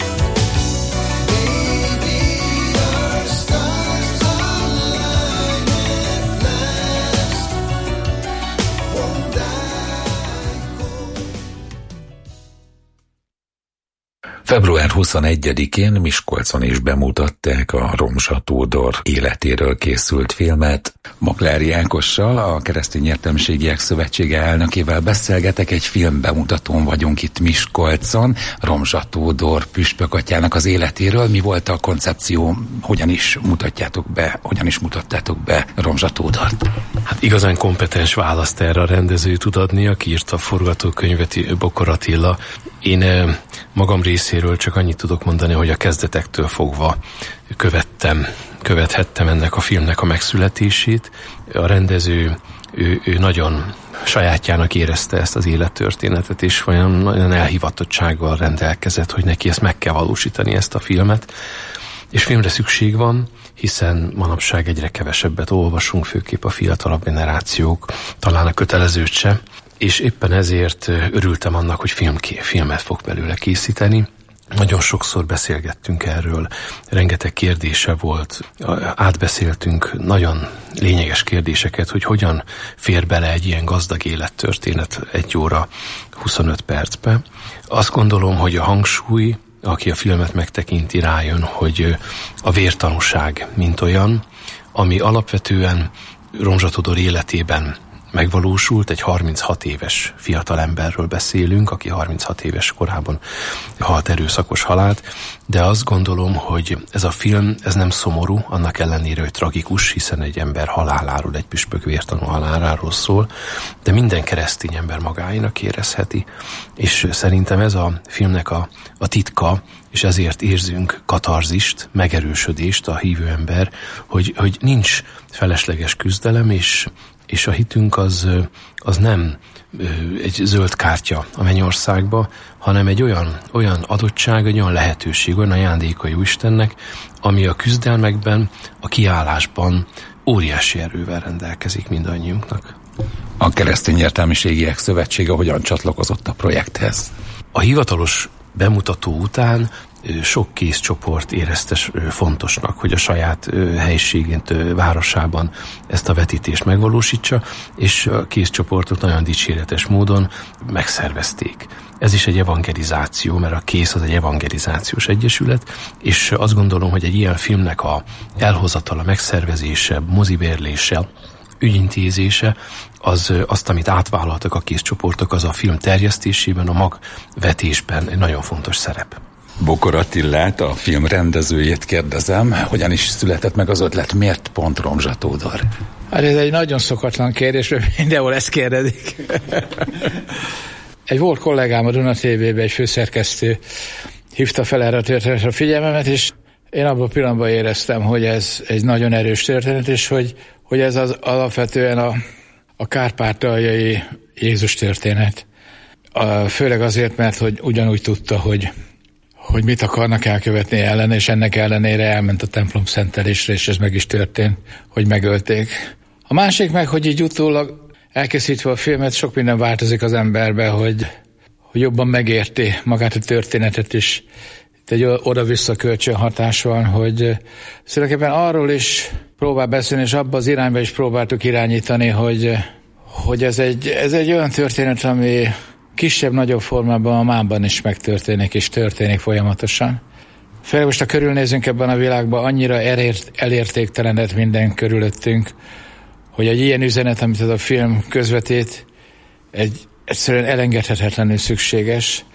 Maybe our stars align at last, won't I hope. február huszonegyedikén Miskolcon is bemutatták a Romzsa Tódor életéről készült filmet. Maklári Ákossal, a Keresztény Értelmiségiek Szövetsége elnökével beszélgetek, egy film bemutatón vagyunk itt Miskolcon, Romzsa Tódor püspökatyának az életéről. Mi volt a koncepció, hogyan is mutatjátok be, hogyan is mutattátok be Romzsa Tódort? Hát igazán kompetens választ erre a rendező tud adni, aki írta a forgatókönyvet, Bokor Attila. Én magam részéről csak annyit tudok mondani, hogy a kezdetektől fogva követtem, követhettem ennek a filmnek a megszületését. A rendező, ő, ő nagyon sajátjának érezte ezt az élettörténetet, és olyan nagyon elhivatottsággal rendelkezett, hogy neki ezt meg kell valósítani, ezt a filmet. És filmre szükség van, hiszen manapság egyre kevesebbet olvasunk, főképp a fiatalabb generációk, talán a kötelezőt se, és éppen ezért örültem annak, hogy film, filmet fog belőle készíteni. Nagyon sokszor beszélgettünk erről, rengeteg kérdése volt, átbeszéltünk nagyon lényeges kérdéseket, hogy hogyan fér bele egy ilyen gazdag élettörténet egy óra huszonöt percbe. Azt gondolom, hogy a hangsúly, aki a filmet megtekinti, rájön, hogy a vértanúság mint olyan, ami alapvetően Romzsa Tódor életében megvalósult, egy harminchat éves fiatalemberről beszélünk, aki harminchat éves korában halt erőszakos halált, de azt gondolom, hogy ez a film, ez nem szomorú, annak ellenére, hogy tragikus, hiszen egy ember haláláról, egy püspök vértanú haláláról szól, de minden keresztény ember magáénak érezheti, és szerintem ez a filmnek a, a titka, és ezért érzünk katarzist, megerősödést a hívő ember, hogy, hogy nincs felesleges küzdelem, és és a hitünk az, az nem egy zöld kártya a mennyországba, hanem egy olyan, olyan adottság, egy olyan lehetőség, olyan ajándéka Jóistennek, ami a küzdelmekben, a kiállásban óriási erővel rendelkezik mindannyiunknak. A Keresztény Értelmiségiek Szövetsége hogyan csatlakozott a projekthez? A hivatalos bemutató után sok kézcsoport érezte fontosnak, hogy a saját helyiségén, városában ezt a vetítést megvalósítsa, és a kézcsoportot nagyon dicséretes módon megszervezték. Ez is egy evangelizáció, mert a Kész az egy evangelizációs egyesület, és azt gondolom, hogy egy ilyen filmnek a elhozatala, megszervezése, mozibérlése, ügyintézése, az, azt, amit átvállaltak a kézcsoportok, az a film terjesztésében, a magvetésben egy nagyon fontos szerep. Bokor Attilát, a film rendezőjét kérdezem, hogyan is született meg az ötlet, miért pont Romzsa Tódor? Hát ez egy nagyon szokatlan kérdés, mert mindenhol ezt kérdezik. Egy volt kollégám a Duna té vében, egy főszerkesztő hívta fel erre a történetre a figyelmemet, és én abban a pillanatban éreztem, hogy ez egy nagyon erős történet, és hogy, hogy ez az alapvetően a, a kárpátaljai Jézus történet. A, főleg azért, mert hogy ugyanúgy tudta, hogy, hogy mit akarnak elkövetni ellen, és ennek ellenére elment a templom szentelésre, és ez meg is történt, hogy megölték. A másik meg, hogy így utólag elkészítve a filmet, sok minden változik az emberbe, hogy, hogy jobban megérti magát a történetet is. Itt egy oda-vissza kölcsönhatás van, hogy szülőképpen arról is próbál beszélni, és abba az irányba is próbáltuk irányítani, hogy, hogy ez, egy, ez egy olyan történet, ami kisebb-nagyobb formában a mában is megtörténik, és történik folyamatosan. Főleg most, ha körülnézünk ebben a világban, annyira elért, elértéktelenedett minden körülöttünk, hogy egy ilyen üzenet, amit ez a film közvetít, egy egyszerűen elengedhetetlenül szükséges.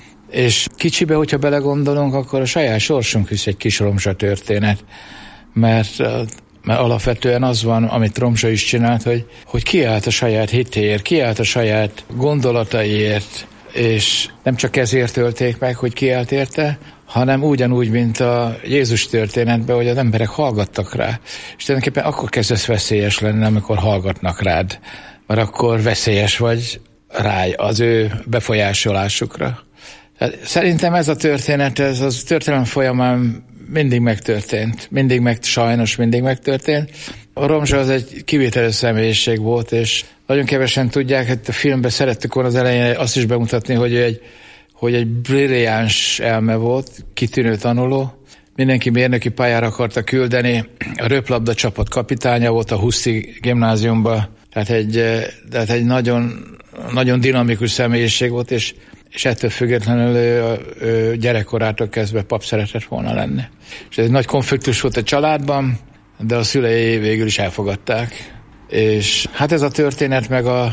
És kicsibe, hogyha belegondolunk, akkor a saját sorsunk is egy kis Romzsa történet. Mert, mert alapvetően az van, amit Romzsa is csinált, hogy, hogy kiállt a saját hitéért, kiállt a saját gondolataiért, és nem csak ezért ölték meg, hogy kiállt érte, hanem ugyanúgy, mint a Jézus történetben, hogy az emberek hallgattak rá. És tulajdonképpen akkor kezdesz veszélyes lenni, amikor hallgatnak rád, mert akkor veszélyes vagy rá az ő befolyásolásukra. Tehát szerintem ez a történet, ez az történelem folyamán mindig megtörtént. Mindig meg, sajnos mindig megtörtént. A Romzsa az egy kivételes személyiség volt, és nagyon kevesen tudják, hogy a filmben szerettük volna az elején azt is bemutatni, hogy egy hogy egy brilliáns elme volt, kitűnő tanuló. Mindenki mérnöki pályára akarta küldeni. A röplabda csapat kapitánya volt a Huszti gimnáziumban. Tehát egy, tehát egy nagyon, nagyon dinamikus személyiség volt, és, és ettől függetlenül ő, ő gyerekkorától kezdve pap szeretett volna lenni. És ez egy nagy konfliktus volt a családban, de a szülei végül is elfogadták. És hát ez a történet meg a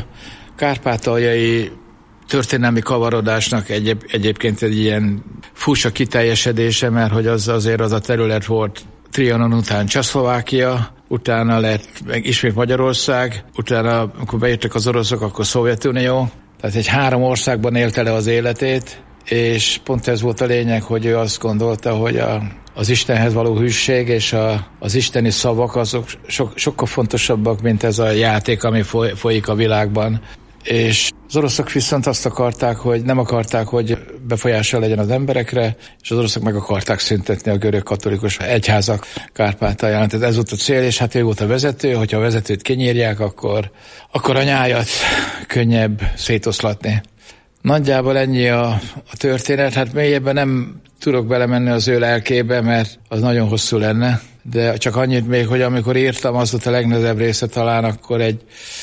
kárpátaljai történelmi kavarodásnak egyéb, egyébként egy ilyen furcsa kiteljesedése, mert hogy az azért az a terület volt Trianon után Csehszlovákia, utána lett meg ismét Magyarország, utána, amikor bejöttek az oroszok, akkor Szovjetunió. Tehát egy három országban élte le az életét, és pont ez volt a lényeg, hogy ő azt gondolta, hogy a, az Istenhez való hűség és a, az isteni szavak azok so, sokkal fontosabbak, mint ez a játék, ami foly, folyik a világban. És az oroszok viszont azt akarták, hogy nem akarták, hogy befolyással legyen az emberekre, és az oroszok meg akarták szüntetni a görög katolikus egyházak Kárpátalján. Tehát ez volt a cél, és hát ő volt a vezető, hogyha a vezetőt kinyírják, akkor, akkor a nyájat könnyebb szétoszlatni. Nagyjából ennyi a, a történet, hát mélyebben nem tudok belemenni az ő lelkébe, mert az nagyon hosszú lenne, de csak annyit még, hogy amikor írtam, az volt a legnehezebb része talán, akkor egy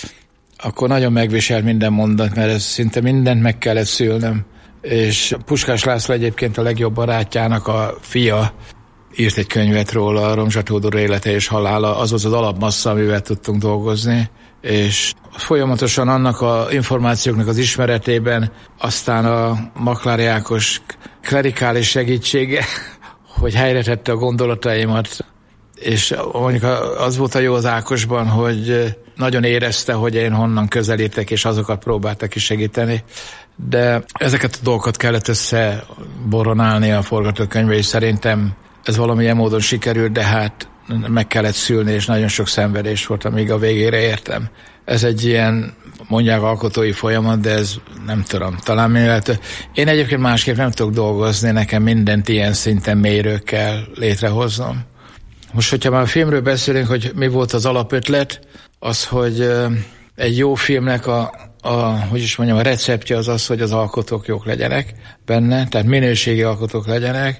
akkor nagyon megviselt minden mondat, mert ez szinte mindent meg kellett szülnöm. És Puskás László egyébként a legjobb barátjának a fia írt egy könyvet róla, a Romzsa Tódor élete és halála, az az az alapmassza, amivel tudtunk dolgozni, és folyamatosan annak a információknak az ismeretében aztán a Maklári Ákos klerikális segítsége, hogy helyretette a gondolataimat, és mondjuk az volt a jó az Ákosban, hogy nagyon érezte, hogy én honnan közelítek, és azokat próbáltak is segíteni. De ezeket a dolgokat kellett összeboronálni a forgatókönyvbe, és szerintem ez valamilyen módon sikerült, de hát meg kellett szülni, és nagyon sok szenvedés volt, amíg a végére értem. Ez egy ilyen, mondják, alkotói folyamat, de ez nem tudom, talán miért. Én egyébként másképp nem tudok dolgozni, nekem mindent ilyen szinten mélyről kell létrehoznom. Most, hogyha már a filmről beszélünk, hogy mi volt az alapötlet, az, hogy egy jó filmnek a, a, hogy is mondjam, a receptje az az, hogy az alkotók jók legyenek benne, tehát minőségi alkotók legyenek.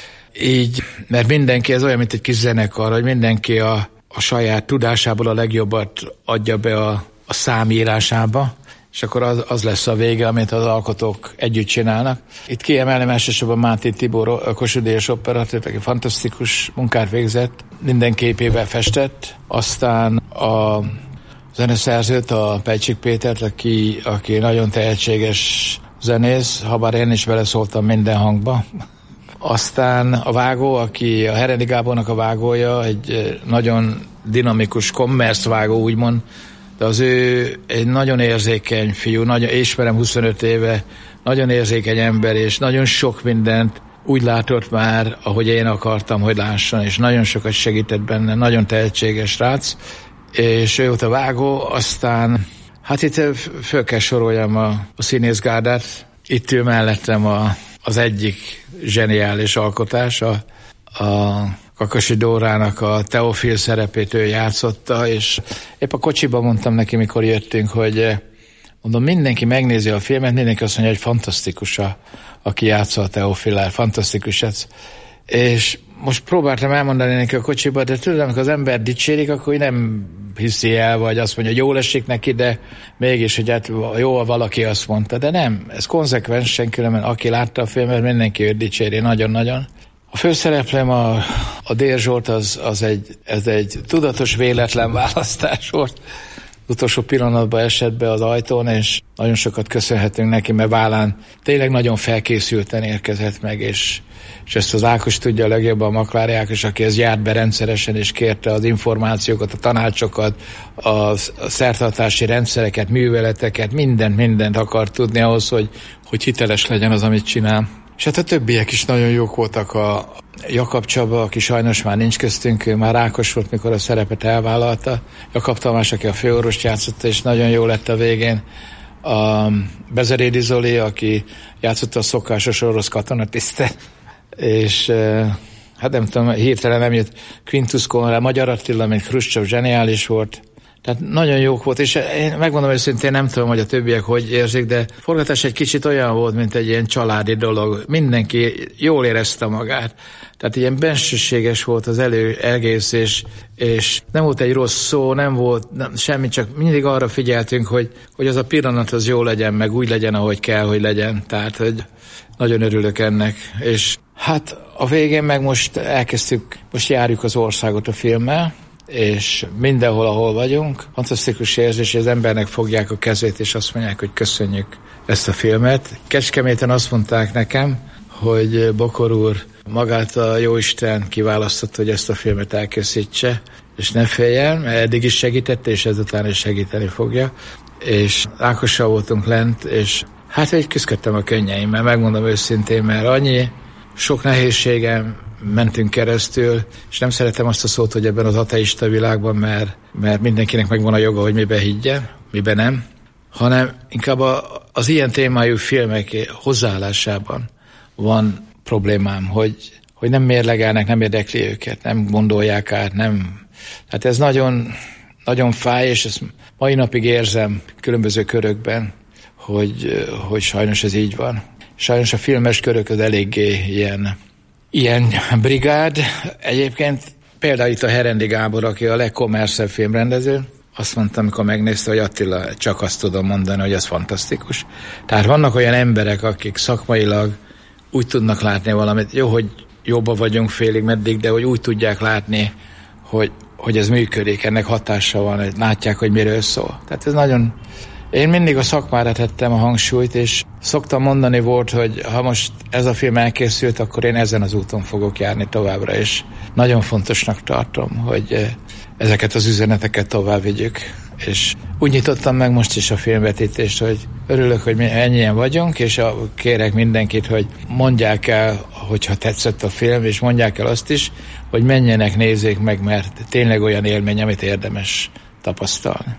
Így, mert mindenki, ez olyan, mint egy kis zenekar, hogy mindenki a, a saját tudásából a legjobbat adja be a, a számírásába, és akkor az, az lesz a vége, amit az alkotók együtt csinálnak. Itt kiemelem elsősorban Máté Tibor, a Kossuth Díjas operatőr, aki fantasztikus munkát végzett, minden képével festett, aztán a zeneszerzőt, a Pejcsik Pétert, aki, aki nagyon tehetséges zenész, habár én is beleszóltam minden hangba. Aztán a vágó, aki a Herendi Gábornak a vágója, egy nagyon dinamikus kommersz vágó, úgymond, de az ő egy nagyon érzékeny fiú, nagyon, ismerem huszonöt éve, nagyon érzékeny ember, és nagyon sok mindent úgy látott már, ahogy én akartam, hogy lásson, és nagyon sokat segített benne, nagyon tehetséges srác, és ő volt a vágó, aztán hát itt föl kell soroljam a, a színészgárdát, itt ül mellettem a, az egyik zseniális alkotás, a, a Kakasi Dórának a Teofil szerepét ő játszotta, és épp a kocsiban mondtam neki, mikor jöttünk, hogy mondom, mindenki megnézi a filmet, mindenki azt mondja, hogy fantasztikus, a, aki játsza a Teofillel, fantasztikus ez. És most próbáltam elmondani neki a kocsiba, de tudom, amikor az ember dicsérik, akkor nem hiszi el, vagy azt mondja, hogy jól esik neki, de mégis, hogy hát jó, valaki azt mondta, de nem, ez konzekvensen, különben aki látta a filmet, mindenki őt dicséri, nagyon-nagyon. A főszereplem, a, a Dér Zsolt, az, az egy, ez egy tudatos, véletlen választás volt. Utolsó pillanatban esett be az ajtón, és nagyon sokat köszönhetünk neki, mert vállán tényleg nagyon felkészülten érkezett meg, és, és ezt az Ákos tudja a legjobban, a Maklári Ákos, aki ez járt be rendszeresen, és kérte az információkat, a tanácsokat, a, a szertartási rendszereket, műveleteket, mindent, mindent akart tudni ahhoz, hogy, hogy hiteles legyen az, amit csinál. És hát a többiek is nagyon jók voltak, a Jakab Csaba, aki sajnos már nincs köztünk, ő már Ákos volt, mikor a szerepet elvállalta. Jakab Tamás, aki a főorvost játszotta, és nagyon jó lett a végén. A Bezerédi Zoli, aki játszotta a szokásos orosz katonatisztet, és hát nem tudom, hirtelen nem jött Quintus Konrád, Magyar Attila, mint Kruscsov, zseniális volt. Tehát nagyon jók volt, és én megmondom őszintén, nem tudom, hogy a többiek hogy érzik, de forgatás egy kicsit olyan volt, mint egy ilyen családi dolog. Mindenki jól érezte magát. Tehát ilyen bensőséges volt az elő, egész, és, és nem volt egy rossz szó, nem volt nem, semmi, csak mindig arra figyeltünk, hogy, hogy az a pillanat az jó legyen, meg úgy legyen, ahogy kell, hogy legyen. Tehát, hogy nagyon örülök ennek. És hát a végén meg most elkezdtük, most járjuk az országot a filmmel, és mindenhol, ahol vagyunk, fantasztikus érzés, hogy az embernek fogják a kezét, és azt mondják, hogy köszönjük ezt a filmet. Kecskeméten azt mondták nekem, hogy Bokor úr magát a Jóisten kiválasztott, hogy ezt a filmet elkészítse, és ne féljen, mert eddig is segítette, és ezután is segíteni fogja. És Ákossal voltunk lent, és hát egy küzdöttem a könnyeimmel, megmondom őszintén, mert annyi sok nehézségem mentünk keresztül, és nem szeretem azt a szót, hogy ebben az ateista világban, mert, mert mindenkinek megvan a joga, hogy miben higgyen, miben nem, hanem inkább a, az ilyen témájú filmek hozzáállásában van problémám, hogy, hogy nem mérlegelnek, nem érdekli őket, nem gondolják át, nem. Tehát ez nagyon, nagyon fáj, és ezt mai napig érzem különböző körökben, hogy, hogy sajnos ez így van. Sajnos a filmes körök az eléggé ilyen Ilyen brigád. Egyébként például itt a Herendi Gábor, aki a legkommerszebb filmrendező, azt mondtam, amikor megnézte, hogy Attila, csak azt tudom mondani, hogy ez fantasztikus. Tehát vannak olyan emberek, akik szakmailag úgy tudnak látni valamit, jó, hogy jobban vagyunk félig meddig, de hogy úgy tudják látni, hogy, hogy ez működik, ennek hatása van, hogy látják, hogy miről szól. Tehát ez nagyon. Én mindig a szakmára tettem a hangsúlyt, és szoktam mondani volt, hogy ha most ez a film elkészült, akkor én ezen az úton fogok járni továbbra, és nagyon fontosnak tartom, hogy ezeket az üzeneteket tovább vigyük. És úgy nyitottam meg most is a filmvetítést, hogy örülök, hogy mi ennyien vagyunk, és a, kérek mindenkit, hogy mondják el, hogyha tetszett a film, és mondják el azt is, hogy menjenek, nézzék meg, mert tényleg olyan élmény, amit érdemes tapasztalni.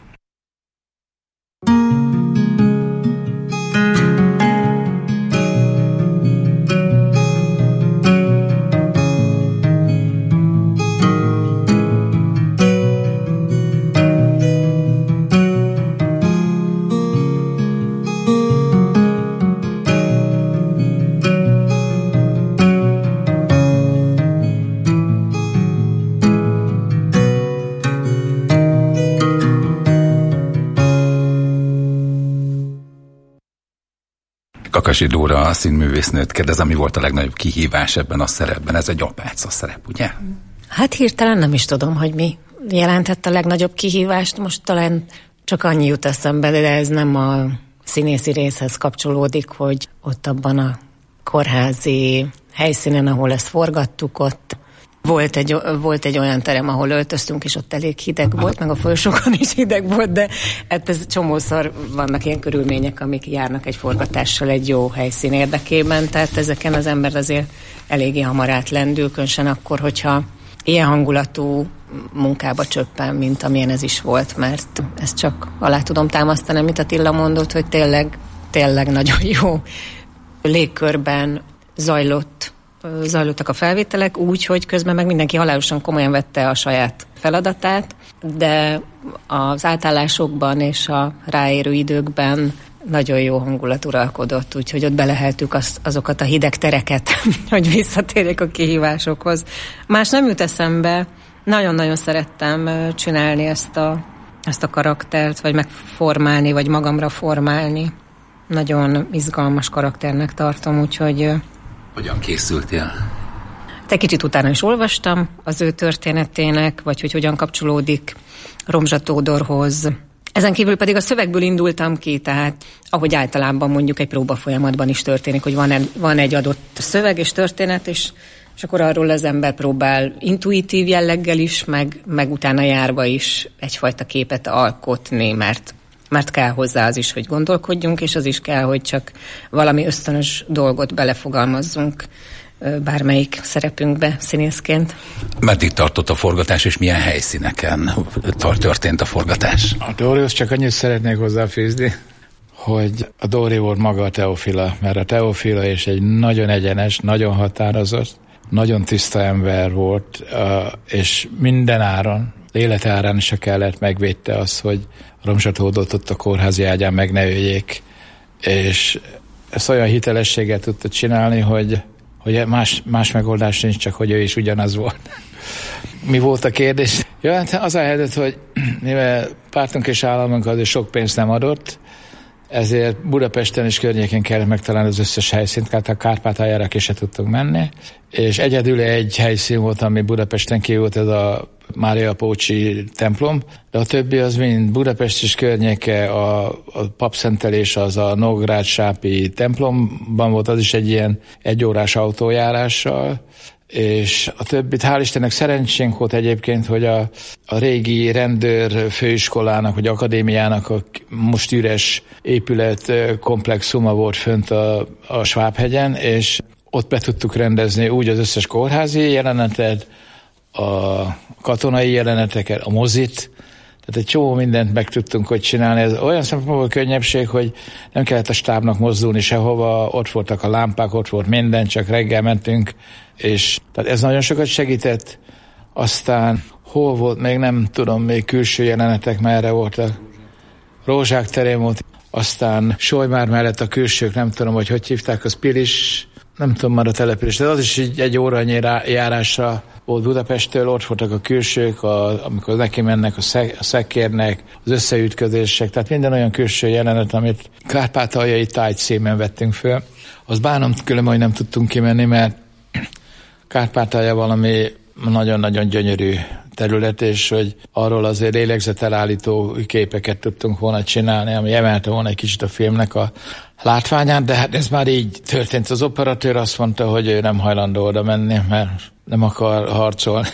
Kakasi Dóra, a színművésznőt kérdezem, mi volt a legnagyobb kihívás ebben a szerepben? Ez egy apáca szerep, ugye? Hát hirtelen nem is tudom, hogy mi. jelentett a legnagyobb kihívást? Most talán csak annyi jut eszembe, de ez nem a színészi részhez kapcsolódik, hogy ott abban a kórházi helyszínen, ahol ezt forgattuk, ott volt egy, volt egy olyan terem, ahol öltöztünk, és ott elég hideg volt, meg a folyosókon is hideg volt, de hát ez csomószor vannak ilyen körülmények, amik járnak egy forgatással egy jó helyszín érdekében, tehát ezeken az ember azért eléggé hamar átlendül, különösen akkor, hogyha ilyen hangulatú munkába csöppen, mint amilyen ez is volt, mert ezt csak alá tudom támasztani, amit Attila mondott, hogy tényleg, tényleg nagyon jó légkörben zajlott, zajlottak a felvételek úgy, hogy közben meg mindenki halálosan komolyan vette a saját feladatát, de az átállásokban és a ráérő időkben nagyon jó hangulat uralkodott, úgyhogy ott beleheltük az, azokat a hideg tereket, hogy visszatérjek a kihívásokhoz. Más nem jut eszembe, nagyon-nagyon szerettem csinálni ezt a, ezt a karaktert, vagy megformálni, vagy magamra formálni. Nagyon izgalmas karakternek tartom, úgyhogy... Hogyan készültél? Egy kicsit utána is olvastam az ő történetének, vagy hogy hogyan kapcsolódik Romzsa Tódorhoz. Ezen kívül pedig a szövegből indultam ki, tehát ahogy általában mondjuk egy próba folyamatban is történik, hogy van egy, van egy adott szöveg és történet, és, és akkor arról az ember próbál intuitív jelleggel is, meg, meg utána járva is egyfajta képet alkotni, mert, mert kell hozzá az is, hogy gondolkodjunk, és az is kell, hogy csak valami ösztönös dolgot belefogalmazzunk bármelyik szerepünkbe színészként. Meddig tartott a forgatás, és milyen helyszíneken történt a forgatás? A Dórihoz csak annyit szeretnék hozzáfűzni, hogy a Dóri volt maga a Teofila, mert a Teofila is egy nagyon egyenes, nagyon határozott, nagyon tiszta ember volt, és minden áron, élete árán is kellett megvédte azt, hogy Romzsa Tódort ott a kórházi ágyán meg ne öljék, és ezt olyan hitelességgel tudta csinálni, hogy hogy más, más megoldás nincs, csak hogy ő is ugyanaz volt. Mi volt a kérdés? Ja, hát az a helyzet, hogy mivel pártunk és államunk azért sok pénzt nem adott, ezért Budapesten és környéken kellett megtalálni az összes helyszínt, tehát a Kárpátaljára ki se tudtunk menni, és egyedül egy helyszín volt, ami Budapesten ki volt, ez a Mária Pócsi templom, de a többi az mind Budapest és környéke, a, a papszentelés az a Nógrád-Sápi templomban volt, az is egy ilyen egyórás autójárással, és a többit, hál' Istennek szerencsénk volt egyébként, hogy a, a régi rendőr főiskolának, vagy akadémiának a most üres épület komplexuma volt fönt a, a Svábhegyen, és ott be tudtuk rendezni úgy az összes kórházi jelenetet, a katonai jeleneteket, a mozit, tehát egy csomó mindent meg tudtunk hogy csinálni. Ez olyan szempontból könnyebbség, hogy nem kellett a stábnak mozdulni sehova, ott voltak a lámpák, ott volt minden, csak reggel mentünk, és tehát ez nagyon sokat segített. Aztán hol volt, még nem tudom, még külső jelenetek merre voltak. Rózsák terén volt, aztán Solymár mellett a külsők, nem tudom, hogy hogy hívták, az Pilis, nem tudom már a település, de az is így egy órányi járásra volt Budapesttől, ott voltak a külsők, a, amikor neki mennek a, szek, a szekérnek, az összeütközések, tehát minden olyan külső jelenet, amit Kárpátaljai táj címen vettünk föl. Az bánom különben, hogy nem tudtunk kimenni, mert Kárpátalja valami nagyon-nagyon gyönyörű terület, és hogy arról azért lélegzetelállító képeket tudtunk volna csinálni, ami emelte volna egy kicsit a filmnek a látványát, de hát ez már így történt. Az operatőr azt mondta, hogy ő nem hajlandó oda menni, mert nem akar harcolni.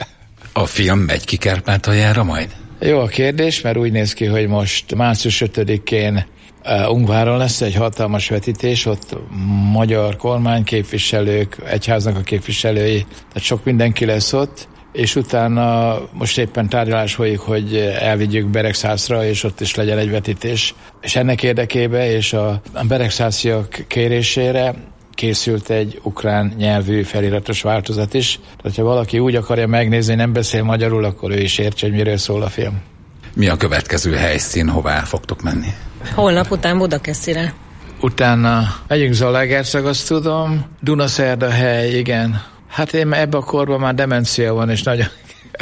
A film megy ki Kárpátaljára majd? Jó a kérdés, mert úgy néz ki, hogy most március ötödikén uh, Ungváron lesz egy hatalmas vetítés, ott magyar kormányképviselők, egyháznak a képviselői, tehát sok mindenki lesz ott, és utána most éppen tárgyalás folyik, hogy elvigyük Beregszászra, és ott is legyen egy vetítés. És ennek érdekében, és a beregszásziak kérésére készült egy ukrán nyelvű feliratos változat is. Tehát, ha valaki úgy akarja megnézni, nem beszél magyarul, akkor ő is értse, hogy miről szól a film. Mi a következő helyszín, hová el fogtok menni? Holnap után Budakeszire. Utána megyünk Zalaegerszeg, azt tudom. Dunaszerdahely, igen. Hát én ebben a korban már demencia van, és nagyon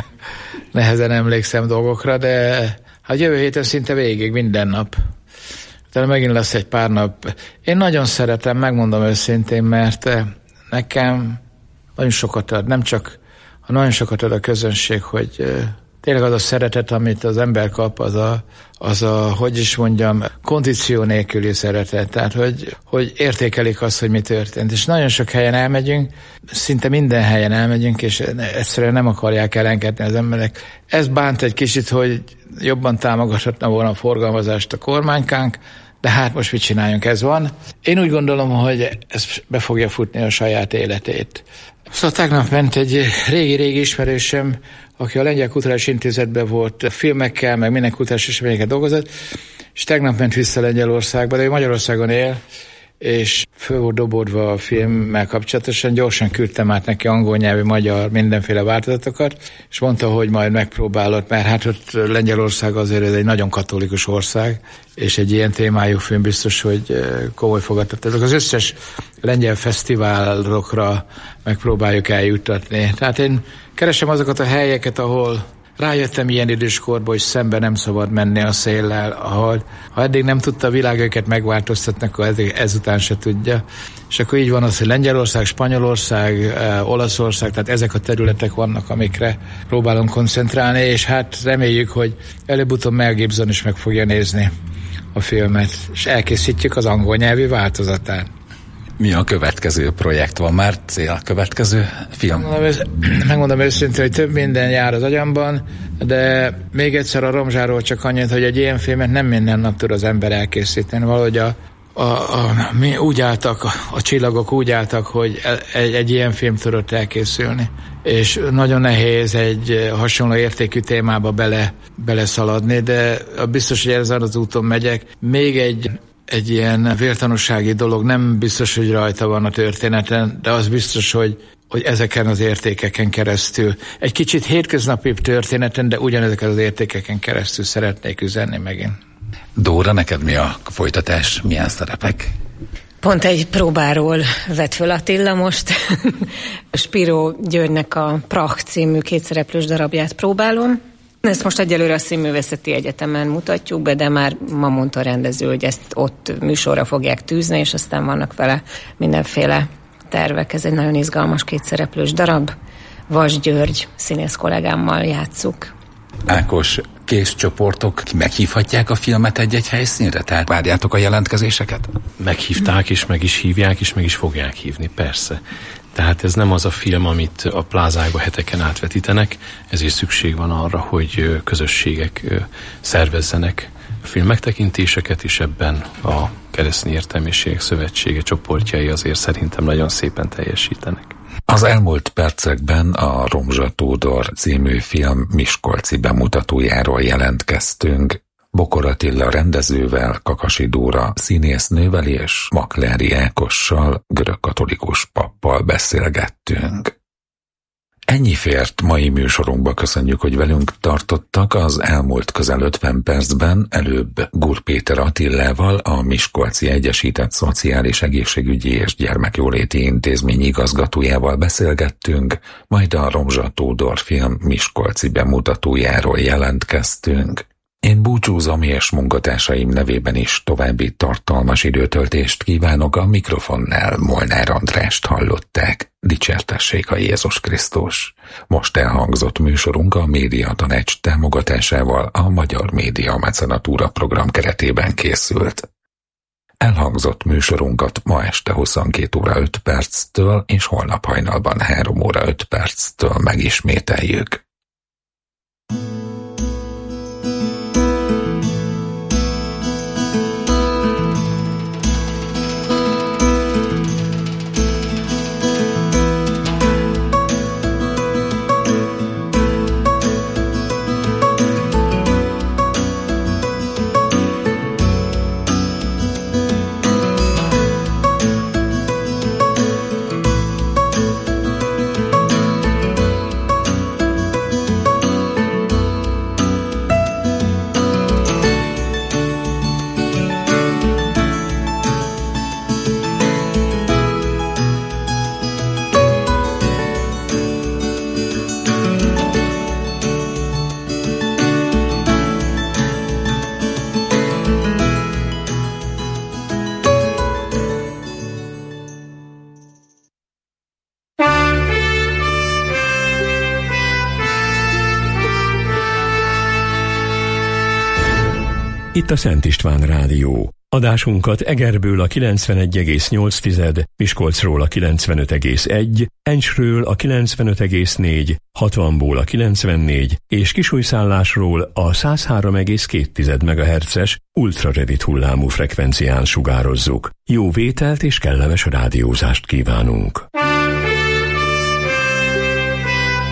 nehezen emlékszem dolgokra, de hát jövő héten szinte végig, minden nap. Tehát megint lesz egy pár nap. Én nagyon szeretem, megmondom őszintén, mert nekem nagyon sokat ad, nem csak, nagyon sokat ad a közönség, hogy tényleg az a szeretet, amit az ember kap, az a, az a, hogy is mondjam, kondíció nélküli szeretet, tehát hogy, hogy értékelik azt, hogy mi történt. És nagyon sok helyen elmegyünk, szinte minden helyen elmegyünk, és egyszerűen nem akarják elengedni az emberek. Ez bánt egy kicsit, hogy jobban támogathatna volna a forgalmazást a kormánykánk, de hát most mit csináljunk, ez van. Én úgy gondolom, hogy ez be fogja futni a saját életét. Szóval tegnap ment egy régi-régi ismerősöm, aki a Lengyel Kulturális Intézetben volt filmekkel, meg minden kulturális eseményeket dolgozott, és tegnap ment vissza Lengyelországba, de ő Magyarországon él, és föl volt dobódva a filmmel kapcsolatosan, gyorsan küldtem át neki angol nyelvű, magyar, mindenféle változatokat, és mondta, hogy majd megpróbálod, mert hát ott Lengyelország azért ez egy nagyon katolikus ország, és egy ilyen témájú film biztos, hogy komoly fogadtatók. Az összes lengyel fesztiválokra megpróbáljuk eljuttatni. Tehát én keresem azokat a helyeket, ahol rájöttem ilyen időskorban, hogy szembe nem szabad menni a széllel, ahol ha eddig nem tudta a világ őket megváltoztatni, akkor ezután se tudja. És akkor így van az, hogy Lengyelország, Spanyolország, Olaszország, tehát ezek a területek vannak, amikre próbálom koncentrálni, és hát reméljük, hogy előbb-utóbb Mel Gibson is meg fogja nézni a filmet, és elkészítjük az angol nyelvű változatát. Mi a következő projekt? Van már cél a következő film? Megmondom, megmondom őszintén, hogy több minden jár az agyamban, de még egyszer a Romzsáról csak annyit, hogy egy ilyen filmet nem minden nap tud az ember elkészíteni. Valahogy a, a, a, mi úgy álltak, a, a csillagok úgy álltak, hogy egy, egy ilyen film tudott elkészülni. És nagyon nehéz egy hasonló értékű témába bele, beleszaladni, de biztos, hogy ezen az úton megyek. Még egy Egy ilyen vértanúsági dolog nem biztos, hogy rajta van a történeten, de az biztos, hogy, hogy ezeken az értékeken keresztül, egy kicsit hétköznapibb történeten, de ugyanezeken az értékeken keresztül szeretnék üzenni megint. Dóra, neked mi a folytatás? Milyen szerepek? Pont egy próbáról vett föl Attila most. Spiro Györgynek a Prach című kétszereplős darabját próbálom. Ezt most egyelőre a Színművészeti Egyetemen mutatjuk be, de már ma mondta a rendező, hogy ezt ott műsorra fogják tűzni, és aztán vannak vele mindenféle tervek. Ez egy nagyon izgalmas kétszereplős darab. Vas György színész kollégámmal játsszuk. Ákos, készcsoportok meghívhatják a filmet egy-egy helyszínre? Tehát várjátok a jelentkezéseket? Meghívták, és meg is hívják, és meg is fogják hívni, persze. Tehát ez nem az a film, amit a plázákba heteken átvetítenek, ezért szükség van arra, hogy közösségek szervezzenek filmmegtekintéseket, és ebben a Keresztény Értelmiségek Szövetsége csoportjai azért szerintem nagyon szépen teljesítenek. Az elmúlt percekben a Romzsa Tódor című film miskolci bemutatójáról jelentkeztünk. Bokor Attila rendezővel, Kakasi Dóra színésznővel és Maklári Ákossal, görögkatolikus pappal beszélgettünk. Ennyi fért mai műsorunkba, köszönjük, hogy velünk tartottak. Az elmúlt közel ötven percben előbb Gur Péter Attilával, a Miskolci Egyesített Szociális Egészségügyi és Gyermekjóléti Intézmény igazgatójával beszélgettünk, majd a Romzsa Tódor film miskolci bemutatójáról jelentkeztünk. Én búcsúzom, és munkatársaim nevében is további tartalmas időtöltést kívánok. A mikrofonnál Molnár Andrást hallották. Dicsértessék a Jézus Krisztus! Most elhangzott műsorunk a Média Tanács támogatásával a Magyar Média Mecenatúra program keretében készült. Elhangzott műsorunkat ma este huszonkét óra öt perctől és holnap hajnalban három óra öt perctől megismételjük. itt a Szent István Rádió. Adásunkat Egerből a kilencvenegy egész nyolc, Miskolcról a kilencvenöt egész egy, Encsről a kilencvenöt egész négy, hatvanból a kilencvennégy és Kisújszállásról a száz három egész két megahertzes ultrarövid hullámú frekvencián sugározzuk. Jó vételt és kellemes rádiózást kívánunk!